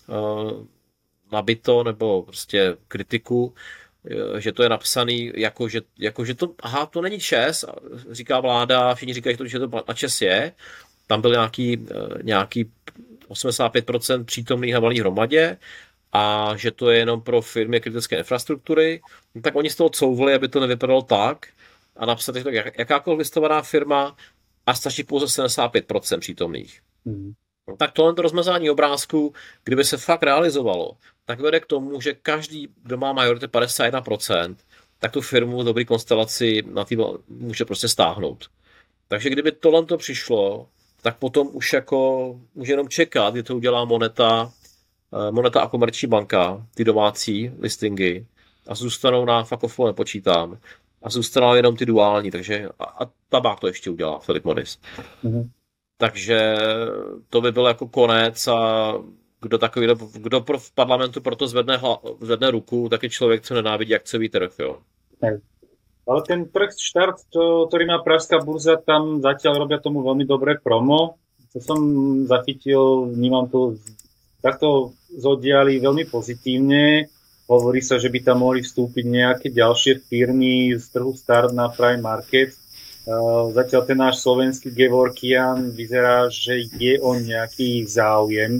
nabito nebo prostě kritiku, že to je napsaný jako, že, jako, že to, aha, to není ČEZ, říká vláda, všichni říkají, že to na ČEZ je. Tam byl nějaký, uh, nějaký osmdesát pět procent přítomných na valné hromadě, a že to je jenom pro firmy kritické infrastruktury, no tak oni z toho couvli, aby to nevypadalo tak a napsat, že to jakákoliv listovaná firma a stačí pouze sedmdesát pět procent přítomných. Mm. No, tak tohle rozmazání obrázku, kdyby se fakt realizovalo, tak vede k tomu, že každý, kdo má majority padesát jedna procent, tak tu firmu v dobrý konstelaci na tý může prostě stáhnout. Takže kdyby tohle to přišlo, tak potom už jako může jenom čekat, kdy to udělá Moneta, Moneta a Komerční banka, ty domácí listingy, a zůstanou na Fakofu, nepočítám, a zůstanou jenom ty duální, takže a, a tabák to ještě udělá, Philip Morris. Mm-hmm. Takže to by byl jako konec a kdo takový, kdo pro, v parlamentu proto zvedne, hla, zvedne ruku, tak je člověk, co nenávidí akciový trh, jo. Tak. Ale ten trh štart, to, ktorý má pražská burza, tam zatiaľ robia tomu veľmi dobré promo. To som zachytil, vnímam to takto zodiali veľmi pozitívne. Hovorí sa, že by tam mohli vstúpiť nejaké ďalšie firmy z trhu Start na Prime Market. Uh, zatiaľ ten náš slovenský Gevorkian vyzerá, že je o nejaký záujem.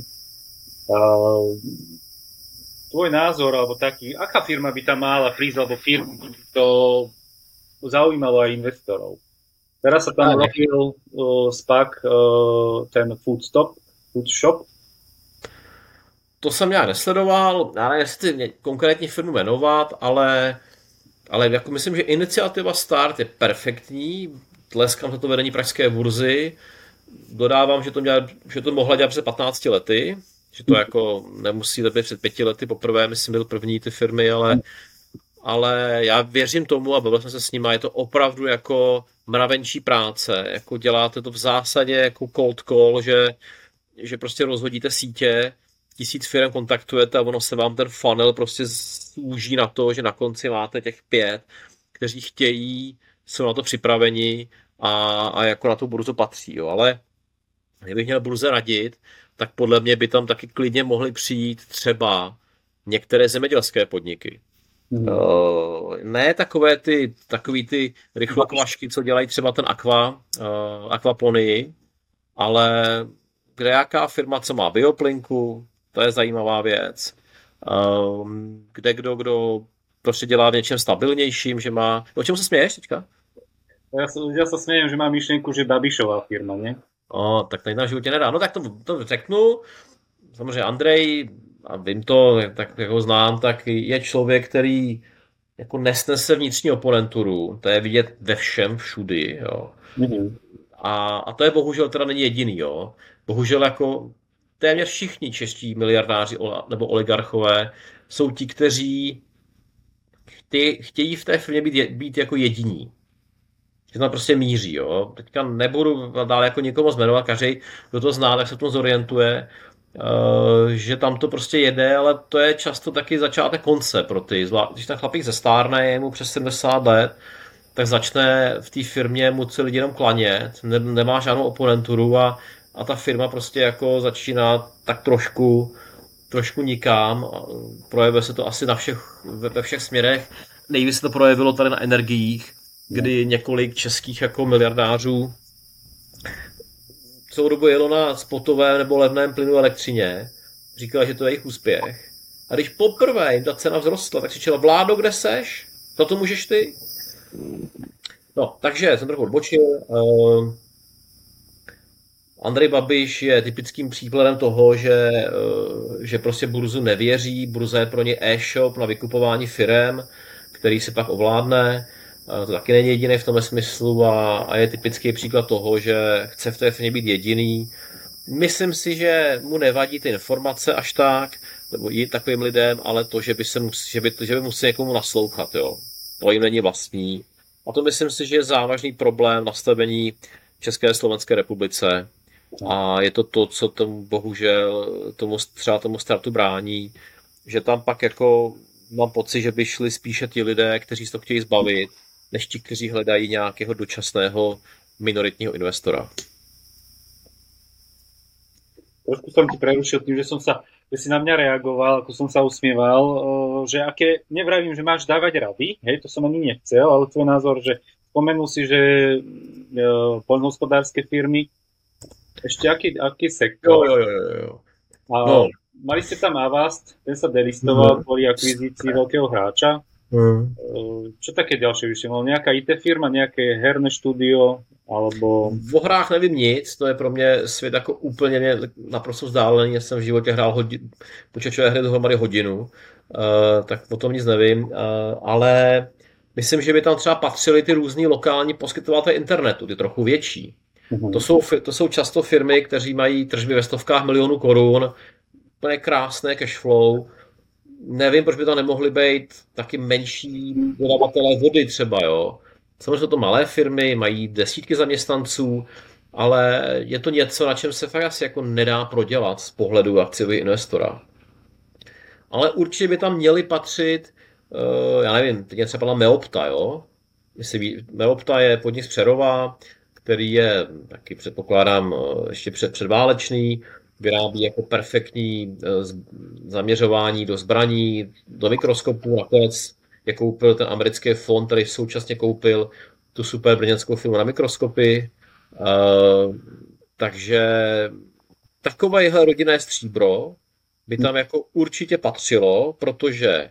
Uh, tvoj názor, alebo taký, aká firma by tam mala prísť, alebo firma by to zaujímalo aj investorov. Teraz sa tam robil uh, SPAC, uh, ten Foodstop, Food Shop. To jsem já nesledoval, já nevím, jestli konkrétní firmu jmenovat, ale, ale jako myslím, že iniciativa Start je perfektní, tleskám za to vedení pražské burzy, dodávám, že to, měla, že to mohla dělat před patnácti lety, že to jako nemusí být před pěti lety poprvé, myslím, byl první ty firmy, ale, ale já věřím tomu a bavil jsem se s nimi, je to opravdu jako mravenčí práce, jako děláte to v zásadě jako cold call, že, že prostě rozhodíte sítě, tisíc firm kontaktujete a ono se vám ten funnel prostě zúží na to, že na konci máte těch pět, kteří chtějí, jsou na to připraveni a, a jako na tu burzu patří. Jo. Ale kdybych měl burze radit, tak podle mě by tam taky klidně mohly přijít třeba některé zemědělské podniky. Hmm. Uh, ne takové ty, takový ty rychlokvašky, co dělají třeba ten aqua, uh, akvaponii, ale kde jaká firma, co má bioplynku, to je zajímavá věc. Um, kde kdo, kdo prostě dělá v něčem stabilnějším, že má... O čem se směješ teďka? Ja sa, ja sa smejem, že má myšlienku, že Babišová firma, ne? O, tak to na životě nedá. No tak to, to řeknu. Samozřejmě Andrej, a vím to, tak jak ho znám, tak je člověk, který jako nesnese vnitřní oponenturu. To je vidět ve všem, všudy. Jo. Mm-hmm. A, a to je bohužel teda není jediný. Jo. Bohužel jako téměř všichni čeští miliardáři nebo oligarchové jsou ti, kteří chtějí, chtějí v té firmě být, být jako jediní. Že tam prostě míří, jo. Teďka nebudu dále jako někomu zmenovat, každý, kdo to zná, tak se v tom zorientuje, že tam to prostě jede, ale to je často taky začátek konce pro ty. Když ten chlapík zestárne, je mu přes sedmdesát let, tak začne v té firmě mu se lidi jenom klanět, nemá žádnou oponenturu a, a ta firma prostě jako začíná tak trošku, trošku nikám. Projevuje se to asi na všech, ve všech směrech. Nejvíc se to projevilo tady na energiích, kdy několik českých jako miliardářů celou dobu jelo na spotovém nebo levném plynu elektřině, říkala, že to je jejich úspěch. A když poprvé jim ta cena vzrostla, tak křičela, vládo, kde seš? Za to můžeš ty? No, takže jsem trochu odbočil. Uh, Andrej Babiš je typickým příkladem toho, že, uh, že prostě burzu nevěří. Burza je pro ně e-shop na vykupování firem, který si pak ovládne. To taky není jediný v tom smyslu a, a je typický příklad toho, že chce v té firmě být jediný. Myslím si, že mu nevadí ty informace až tak, nebo jít takovým lidem, ale to, že by, se mus, že by, že by musel někomu naslouchat. Jo. To jim není vlastní. A to myslím si, že je závažný problém nastavení České a Slovenské republice. A je to to, co tomu bohužel tomu, třeba tomu startu brání, že tam pak jako mám pocit, že by šli spíše ti lidé, kteří se to chtějí zbavit, než ti, kteří hledají nějakého dočasného minoritního investora. Trošku som ti prerušil tým, že som sa, že si na mňa reagoval, ako som sa usmieval, že aké, nevravím, že máš dávať rady, hej, to som ani nechcel, ale tvoj názor, že spomenul si, že poľnohospodárske firmy, ešte aký, aký sektor? Jo, jo, jo, jo. A no. Mali ste tam Avast, ten sa delistoval mm. kvôli akvizícii veľkého hráča. Mm. Čo také ďalšie vyšlo? Nejaká í té firma, nejaké herné štúdio, alebo... O hrách nevím nic, to je pro mě svět jako úplně naprosto vzdálený. Já jsem v životě hrál hodinu, počítačové hry dohromady hodinu, uh, tak o tom nic nevím, uh, ale myslím, že by tam třeba patřily ty různý lokální poskytovatelé internetu, ty trochu větší. Mm. To jsou, to jsou často firmy, kteří mají tržby ve stovkách milionů korun, úplně krásné cashflow. Nevím, proč by to nemohly být taky menší dodavatelé vody třeba, jo. Samozřejmě jsou to malé firmy, mají desítky zaměstnanců, ale je to něco, na čem se fakt asi jako nedá prodělat z pohledu akciového investora. Ale určitě by tam měly patřit, já nevím, teď je třeba Meopta, jo. Meopta je podnik z Přerova, který je taky předpokládám ještě před, předválečný, vyrábí jako perfektní zaměřování do zbraní, do mikroskopů, nakonec je koupil ten americký fond, který současně koupil tu super brněnskou firmu na mikroskopy. Uh, takže takovéhle rodinné stříbro by tam jako určitě patřilo, protože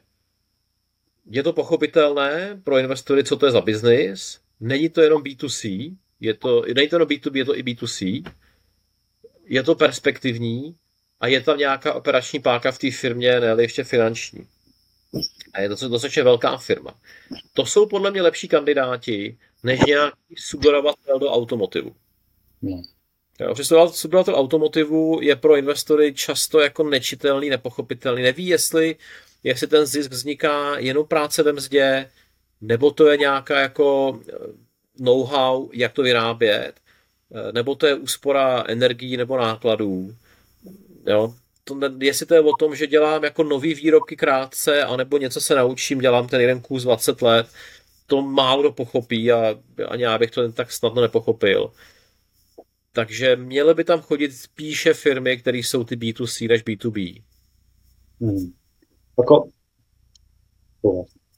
je to pochopitelné pro investory, co to je za biznis. Není to jenom bé dvě cé, je to, není to jenom bé dvě bé, je to i bé dvě cé. Je to perspektivní a je tam nějaká operační páka v té firmě, ne ještě finanční. A je to dostatečně velká firma. To jsou podle mě lepší kandidáti, než nějaký subdodavatel do automotivu. Hmm. Subdodavatel automotivu je pro investory často jako nečitelný, nepochopitelný. Neví, jestli, jestli ten zisk vzniká jenom práce ve mzdě, nebo to je nějaká jako know-how, jak to vyrábět, nebo to je úspora energií nebo nákladů. Jo? To, jestli to je o tom, že dělám jako nový výrobky krátce, anebo něco se naučím, dělám ten jeden kus dvacet let, to málo kdo pochopí a ani já bych to tak snadno nepochopil. Takže měly by tam chodit spíše firmy, které jsou ty bé dvě cé než bé dvě bé. Hmm. Ako...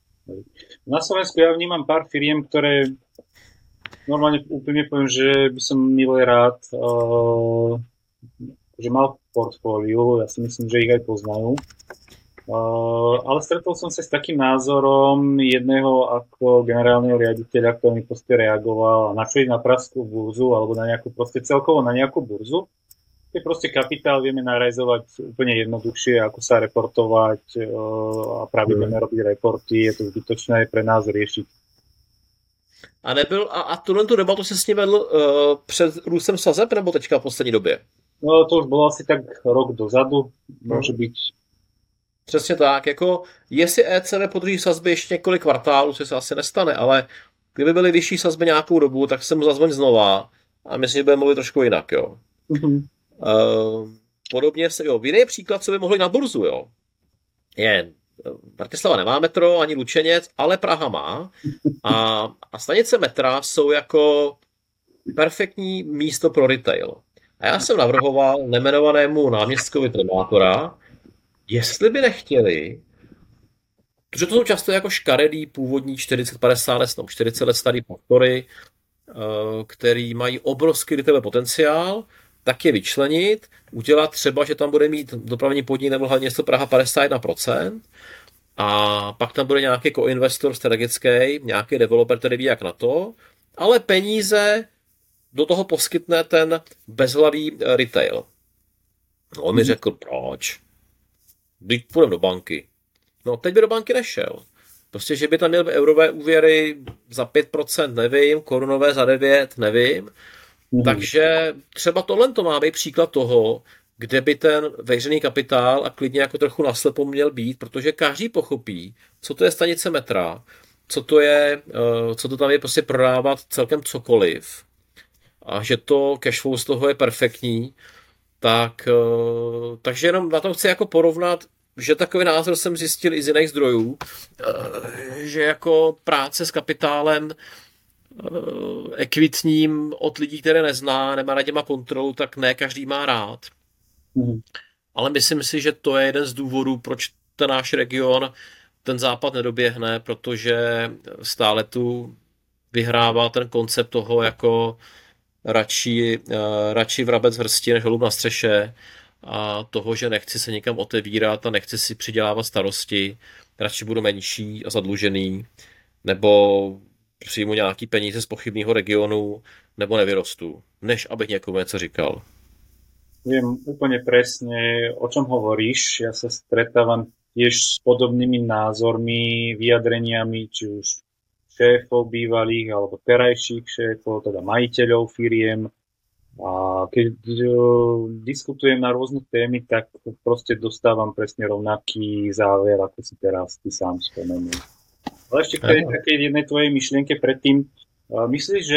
Na Slovensku ja vnímam pár firiem, ktoré normálne úplne poviem, že by som milé rád, uh, že mal v portfóliu, ja si myslím, že ich aj poznajú. Uh, ale stretol som sa s takým názorom jedného ako generálneho riaditeľa, ktorý mi proste reagoval na čo ísť na pražskú burzu alebo na nejakú proste celkovo na nejakú burzu. Je proste kapitál vieme narajzovať úplne jednoduchšie, ako sa reportovať uh, a pravidelne robiť reporty, je to zbytočné pre nás riešiť. A nebyl, a, a tuhle tu debatu se s ním vedl uh, před růstem sazeb nebo teďka v poslední době? No to už bylo asi tak rok dozadu, může Hmm. být. Přesně tak, jako jestli E C B podrží sazby ještě několik kvartálů, což se asi nestane, ale kdyby byly vyšší sazby nějakou dobu, tak se mu zazvoň znova a myslím, že bude mluvit trošku jinak, jo. Mm-hmm. Uh, podobně se, jo, jiný příklad, co by mohli na burzu, jo, je, Bratislava nemá metro, ani Lučeněc, ale Praha má a, a stanice metra jsou jako perfektní místo pro retail. A já jsem navrhoval nemenovanému náměstkovi primátora, jestli by nechtěli, protože to jsou často jako škaredý původní čtyřicet padesát let, no čtyřicet let starý faktory, který mají obrovský retail potenciál, tak je vyčlenit, udělat třeba, že tam bude mít dopravní podnik nebo hlavně město Praha padesát jedna procent a pak tam bude nějaký koinvestor strategický, nějaký developer, který ví jak na to, ale peníze do toho poskytne ten bezhlavý retail. No, on mi řekl, proč? Teď půjdem do banky. No, teď by do banky nešel. Prostě, že by tam měl eurové úvěry za pět procent, nevím, korunové za devět, nevím. Mm. Takže třeba tohle to má být příklad toho, kde by ten veřejný kapitál a klidně jako trochu naslepo měl být, protože každý pochopí, co to je stanice metra, co to je, co to tam je prostě prodávat celkem cokoliv a že to cashflow z toho je perfektní, tak, takže jenom na to chci jako porovnat, že takový názor jsem zjistil i z jiných zdrojů, že jako práce s kapitálem ekvitním od lidí, které nezná, nemá nad něma kontrolu, tak ne každý má rád. Mm. Ale myslím si, že to je jeden z důvodů, proč ten náš region ten západ nedoběhne, protože stále tu vyhrává ten koncept toho jako radši, radši vrabec v hrsti než holub na střeše a toho, že nechci se někam otevírat a nechci si přidělávat starosti, radši budu menší a zadlužený, nebo přijmu nějaký peníze z pochybného regionu, nebo nevyrostu, než abych někomu něco říkal. Viem úplne presne, o čom hovoríš. Ja sa stretávam tiež s podobnými názormi, vyjadreniami, či už šéfov bývalých, alebo terajších šéfov, teda majiteľov firiem. A keď uh, diskutujem na rôzne témy, tak proste dostávam presne rovnaký záver, ako si teraz ty sám spomenul. Ale ešte k tej takej jednej tvojej myšlienke predtým. Uh, myslíš, že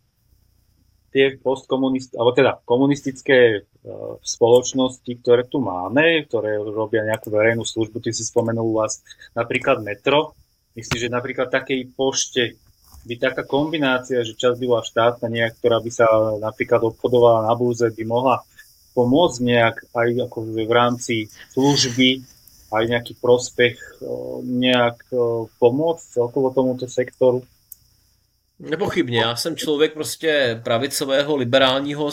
tie postkomunist, alebo teda komunistické uh, spoločnosti, ktoré tu máme, ktoré robia nejakú verejnú službu, ty si spomenul u vás napríklad metro, myslíš, že napríklad takej pošte by taká kombinácia, že časť by bola štátna nejak, ktorá by sa napríklad obchodovala na burze, by mohla pomôcť nejak aj ako v rámci služby, aj nejaký prospech uh, nejak uh, pomôcť celkovo tomuto sektoru? Nepochybně, já jsem člověk prostě pravicového, liberálního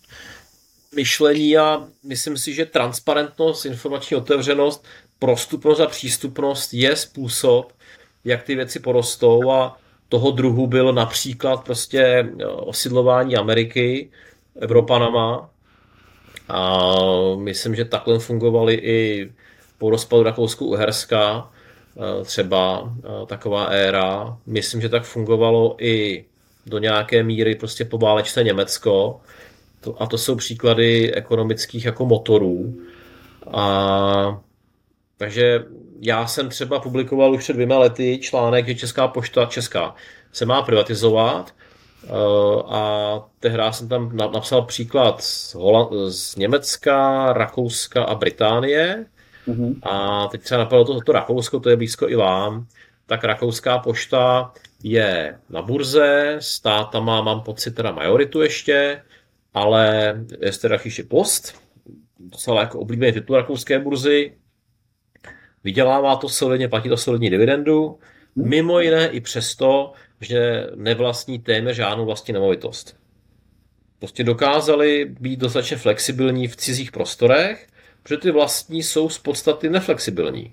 myšlení a myslím si, že transparentnost, informační otevřenost, prostupnost a přístupnost je způsob, jak ty věci porostou a toho druhu byl například prostě osidlování Ameriky Evropanama a myslím, že takhle fungovaly i po rozpadu Rakousko-Uherska třeba taková éra. Myslím, že tak fungovalo i do nějaké míry prostě poválečné Německo. To, a to jsou příklady ekonomických jako motorů. A, takže já jsem třeba publikoval už před dvěma lety článek, že Česká pošta česká se má privatizovat a tehdy jsem tam napsal příklad z, Holand- z Německa, Rakouska a Británie. Uhum. A teď třeba napadlo to, to Rakousko, to je blízko i vám, tak Rakouská pošta je na burze, stát má, mám pocit, teda majoritu ještě, ale je teda ještě Post, docela jako oblíbený titul rakouské burzy, vydělává to solidně, platí to solidní dividendu Mimo jiné i přesto, že nevlastní téměř žádnou vlastní nemovitost. Prostě dokázali být dostatečně flexibilní v cizích prostorech, protože ty vlastní jsou z podstaty neflexibilní.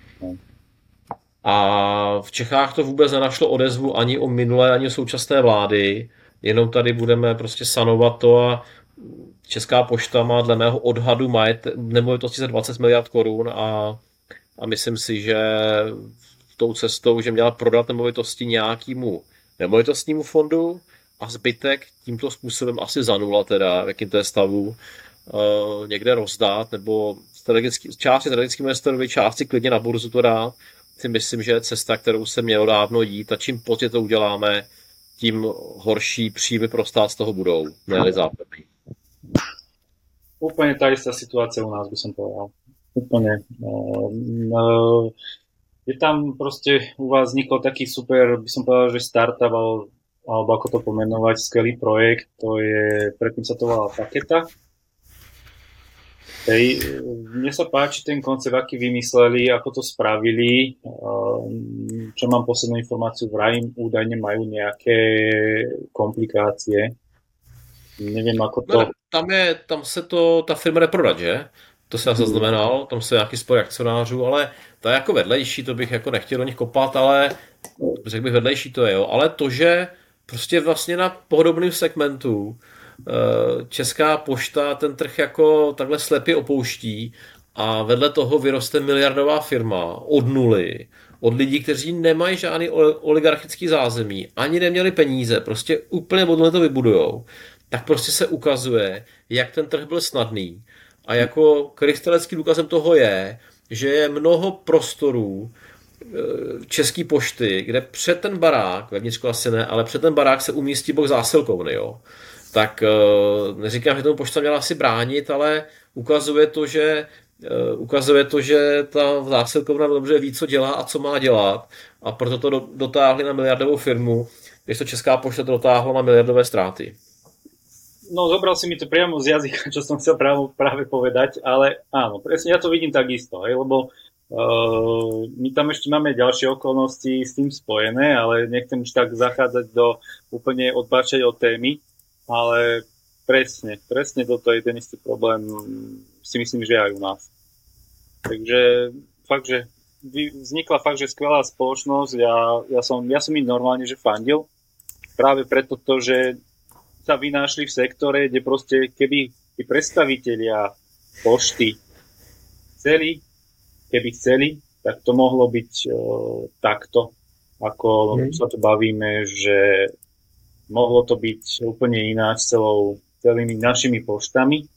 A v Čechách to vůbec nenašlo odezvu ani o minulé, ani o současné vlády, jenom tady budeme prostě sanovat to a Česká pošta má dle mého odhadu majet nemovitosti za dvacet miliard korun a, a myslím si, že tou cestou, že měla prodat nemovitosti nějakému nemovitostnímu fondu a zbytek tímto způsobem asi za nula teda, v jakým to je stavu, uh, někde rozdát, nebo části strategickým investorovi, části klidně na burzu to dát, si myslím, že je cesta, kterou se mělo dávno jít a čím později to uděláme, tím horší příjmy pro stát z toho budou, ne-li západní. Úplne tá istá situácia u nás, by som povedal. Úplne. No, no, je tam proste u vás vznikol taký super, by som povedal, že startup, alebo, alebo ako to pomenovať, skvelý projekt, to je, predtým sa to volala Paketa. Hej, mne sa páči ten koncept, aký vymysleli, ako to spravili. Čo mám poslednú informáciu, vraj údajne majú nejaké komplikácie. Nevím, ako to... No, tam, je, tam se to, ta firma jde prodat, že? To se já zaznamenal, tam se nějaký spor akcionářů, ale to je jako vedlejší, to bych jako nechtěl do nich kopat, ale řekl bych vedlejší to je, jo. Ale to, že prostě vlastně na podobném segmentu Česká pošta ten trh jako takhle slepě opouští a vedle toho vyroste miliardová firma od nuly, od lidí, kteří nemají žádný oligarchický zázemí, ani neměli peníze, prostě úplně od nuly to vybudujou, tak prostě se ukazuje, jak ten trh byl snadný. A jako krystaleckým důkazem toho je, že je mnoho prostorů České pošty, kde před ten barák, vevnitřku asi ne, ale před ten barák se umístí blok zásilkovny, jo. Tak neříkám, že tomu pošta měla asi bránit, ale ukazuje to, že ukazuje to, že ta zásilkovna dobře ví, co dělá a co má dělat. A proto to dotáhli na miliardovou firmu, když to Česká pošta to dotáhla na miliardové ztráty. No, zobral si mi to priamo z jazyka, čo som chcel práve, práve povedať, ale áno, presne ja to vidím takisto, hej, lebo uh, my tam ešte máme ďalšie okolnosti s tým spojené, ale nechcem už tak zachádzať do úplne odbáčať od témy, ale presne, presne toto je ten istý problém, si myslím, že aj u nás. Takže fakt, že vznikla fakt, že skvelá spoločnosť, ja, ja som, ja som im normálne, že fandil, práve preto to, že sa vynášli v sektore, kde proste, keby tí predstavitelia pošty chceli, keby chceli, tak to mohlo byť uh, takto, ako mm. sa tu bavíme, že mohlo to byť úplne ináč celou, celými našimi poštami.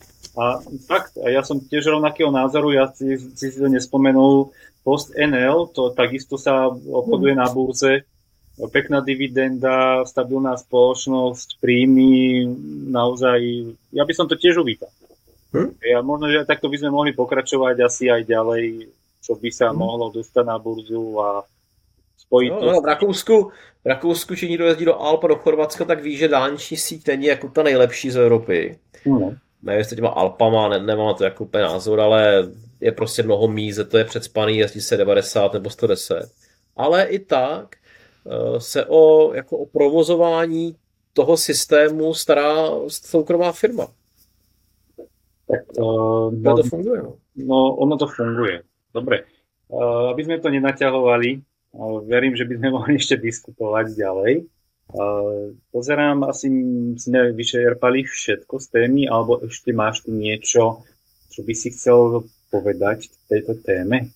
A fakt, a ja som tiež rovnakého názoru, ja si, si to nespomenul, Post en el, to takisto sa obchoduje mm. na burze, pekná dividenda, stabilná spoločnosť, príjmy, naozaj, ja by som to tiež uvítal. Hm? Ja možno, že takto by sme mohli pokračovať asi aj ďalej, čo by sa hm. mohlo dostať na burzu a spojiť no, to. No, v Rakousku, v Rakousku, či někdo jezdí do Alp a do Chorvatska, tak ví, že dálniční síť není jako ta nejlepší z Evropy. Hm. Nevím, jestli těma Alpama, ne, nemám to jako úplně názor, ale je prostě mnoho míst, to je předspaný, jezdí se devadesát nebo sto deset. Ale i tak se o, jako o provozování toho systému stará soukromá firma. Tak uh, no, to funguje. No. no, ono to funguje. Dobre. Uh, aby sme to nenaťahovali, uh, verím, že by sme mohli ešte diskutovať ďalej. Uh, pozerám, asi sme vyčerpali všetko z témy, alebo ešte máš tu niečo, čo by si chcel povedať k tejto téme?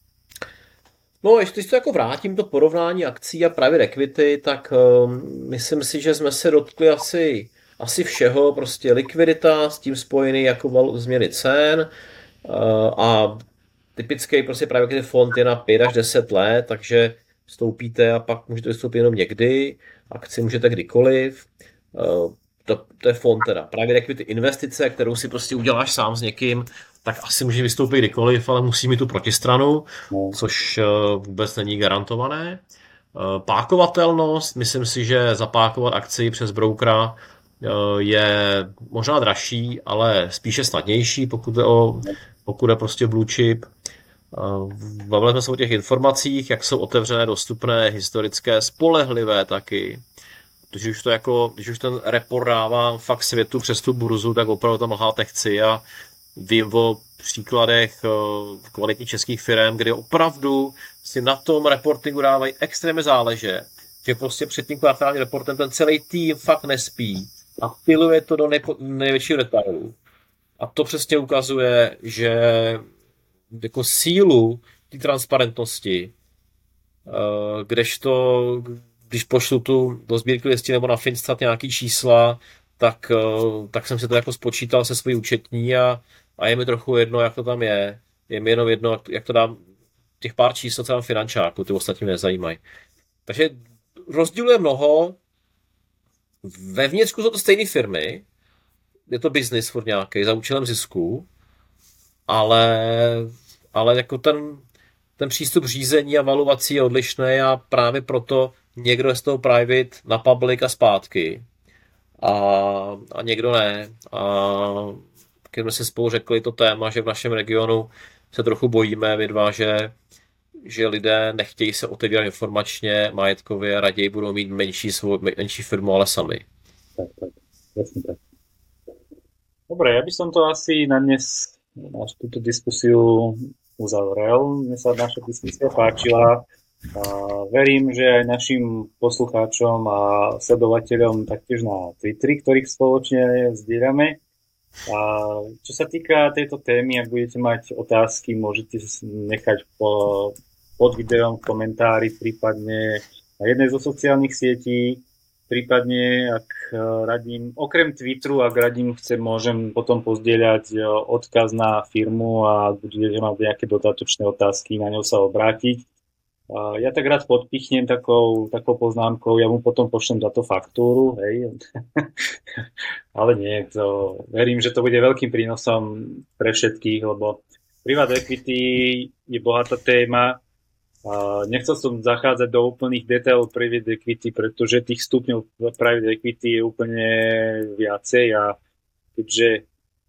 No, ještě když to jako vrátím do porovnání akcí a private equity, tak um, myslím si, že jsme se dotkli asi, asi všeho, prostě likvidita s tím spojený jako změny cen uh, a typický prostě private equity fond je na pět až deset let, takže vstoupíte a pak můžete vystoupit jenom někdy, akci můžete kdykoliv. Uh, to, to je fond teda. Private equity investice, kterou si prostě uděláš sám s někým, tak asi může vystoupit kdykoliv, ale musí mít tu protistranu, no. Což vůbec není garantované. Pákovatelnost, myslím si, že zapákovat akci přes brokera je možná dražší, ale spíše snadnější, pokud je, o, pokud je prostě blue chip. Bavili jsme se o těch informacích, jak jsou otevřené, dostupné, historické, spolehlivé taky. Když už, to jako, když už ten report dává fakt světu přes tu burzu, tak opravdu tam lhát nechci a vím o příkladech kvalitních českých firm, kde opravdu si na tom reportingu dávají extrémně záležet, že prostě před tím kvartálním reportem ten celý tým fakt nespí a piluje to do nejpo, největšího detailu. A to přesně ukazuje, že jako sílu té transparentnosti, kdežto, když pošlu tu do sbírky listí nebo na Finstat nějaký čísla, tak, tak jsem si to jako spočítal se svojí účetní a, a je mi trochu jedno, jak to tam je. Je mi jenom jedno, jak to dám těch pár čísel, co tam finančáku, ty ostatní mě nezajímají. Takže rozdíl je mnoho. Vevnitřku jsou to stejné firmy, je to biznis furt nějaký, za účelem zisku, ale, ale jako ten, ten přístup řízení a valuací je odlišný a právě proto někdo je z toho private na public a zpátky a, a někdo ne. A když jsme si spolu řekli to téma, že v našem regionu se trochu bojíme, my dva, že, že lidé nechtějí se otevírat informačně, majetkově, raději budou mít menší, svou, menší firmu, ale sami. Tak, tak, jasne tak. Dobre, ja by som to asi na dnes, na túto diskusiu uzavrel. Mne sa naša diskusia páčila. A verím, že aj našim poslucháčom a sledovateľom taktiež na Twitteri, ktorých spoločne zdieľame. A čo sa týka tejto témy, ak budete mať otázky, môžete nechať po, pod videom v komentári, prípadne na jednej zo sociálnych sietí. Prípadne, ak radím, okrem Twitteru, ak radím chcem, môžem potom pozdieľať odkaz na firmu a ak budete mať nejaké dodatočné otázky, na ňou sa obrátiť. Ja tak rád podpichnem takou, takou poznámkou, ja mu potom pošlem za to faktúru, hej. Ale nie, to, verím, že to bude veľkým prínosom pre všetkých, lebo private equity je bohatá téma. Uh, nechcel som zachádzať do úplných detailov private equity, pretože tých stupňov private equity je úplne viacej a keďže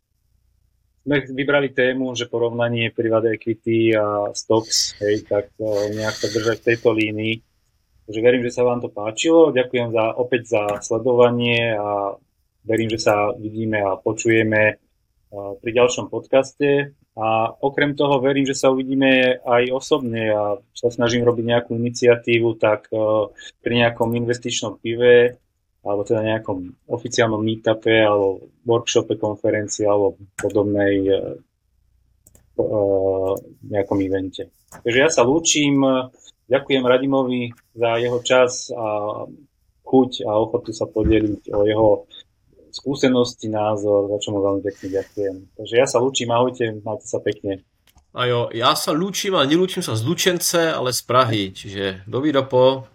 sme vybrali tému, že porovnanie private equity a stocks, hej, tak uh, nejak sa držať v tejto línii. Takže verím, že sa vám to páčilo. Ďakujem za, opäť za sledovanie a verím, že sa vidíme a počujeme uh, pri ďalšom podcaste. A okrem toho verím, že sa uvidíme aj osobne a sa snažím robiť nejakú iniciatívu, tak uh, pri nejakom investičnom pive alebo teda nejakom oficiálnom meetupe alebo workshope, konferencii alebo podobnej uh, uh, nejakom evente. Takže ja sa lúčim, ďakujem Radimovi za jeho čas a chuť a ochotu sa podeliť o jeho skúsenosti, názor, za čo mu veľmi pekne ďakujem. Takže ja sa lúčim, ahojte, majte sa pekne. A jo, já se lúčim, ale nelúčim sa z Lučence, ale z Prahy, čiže dovídopo.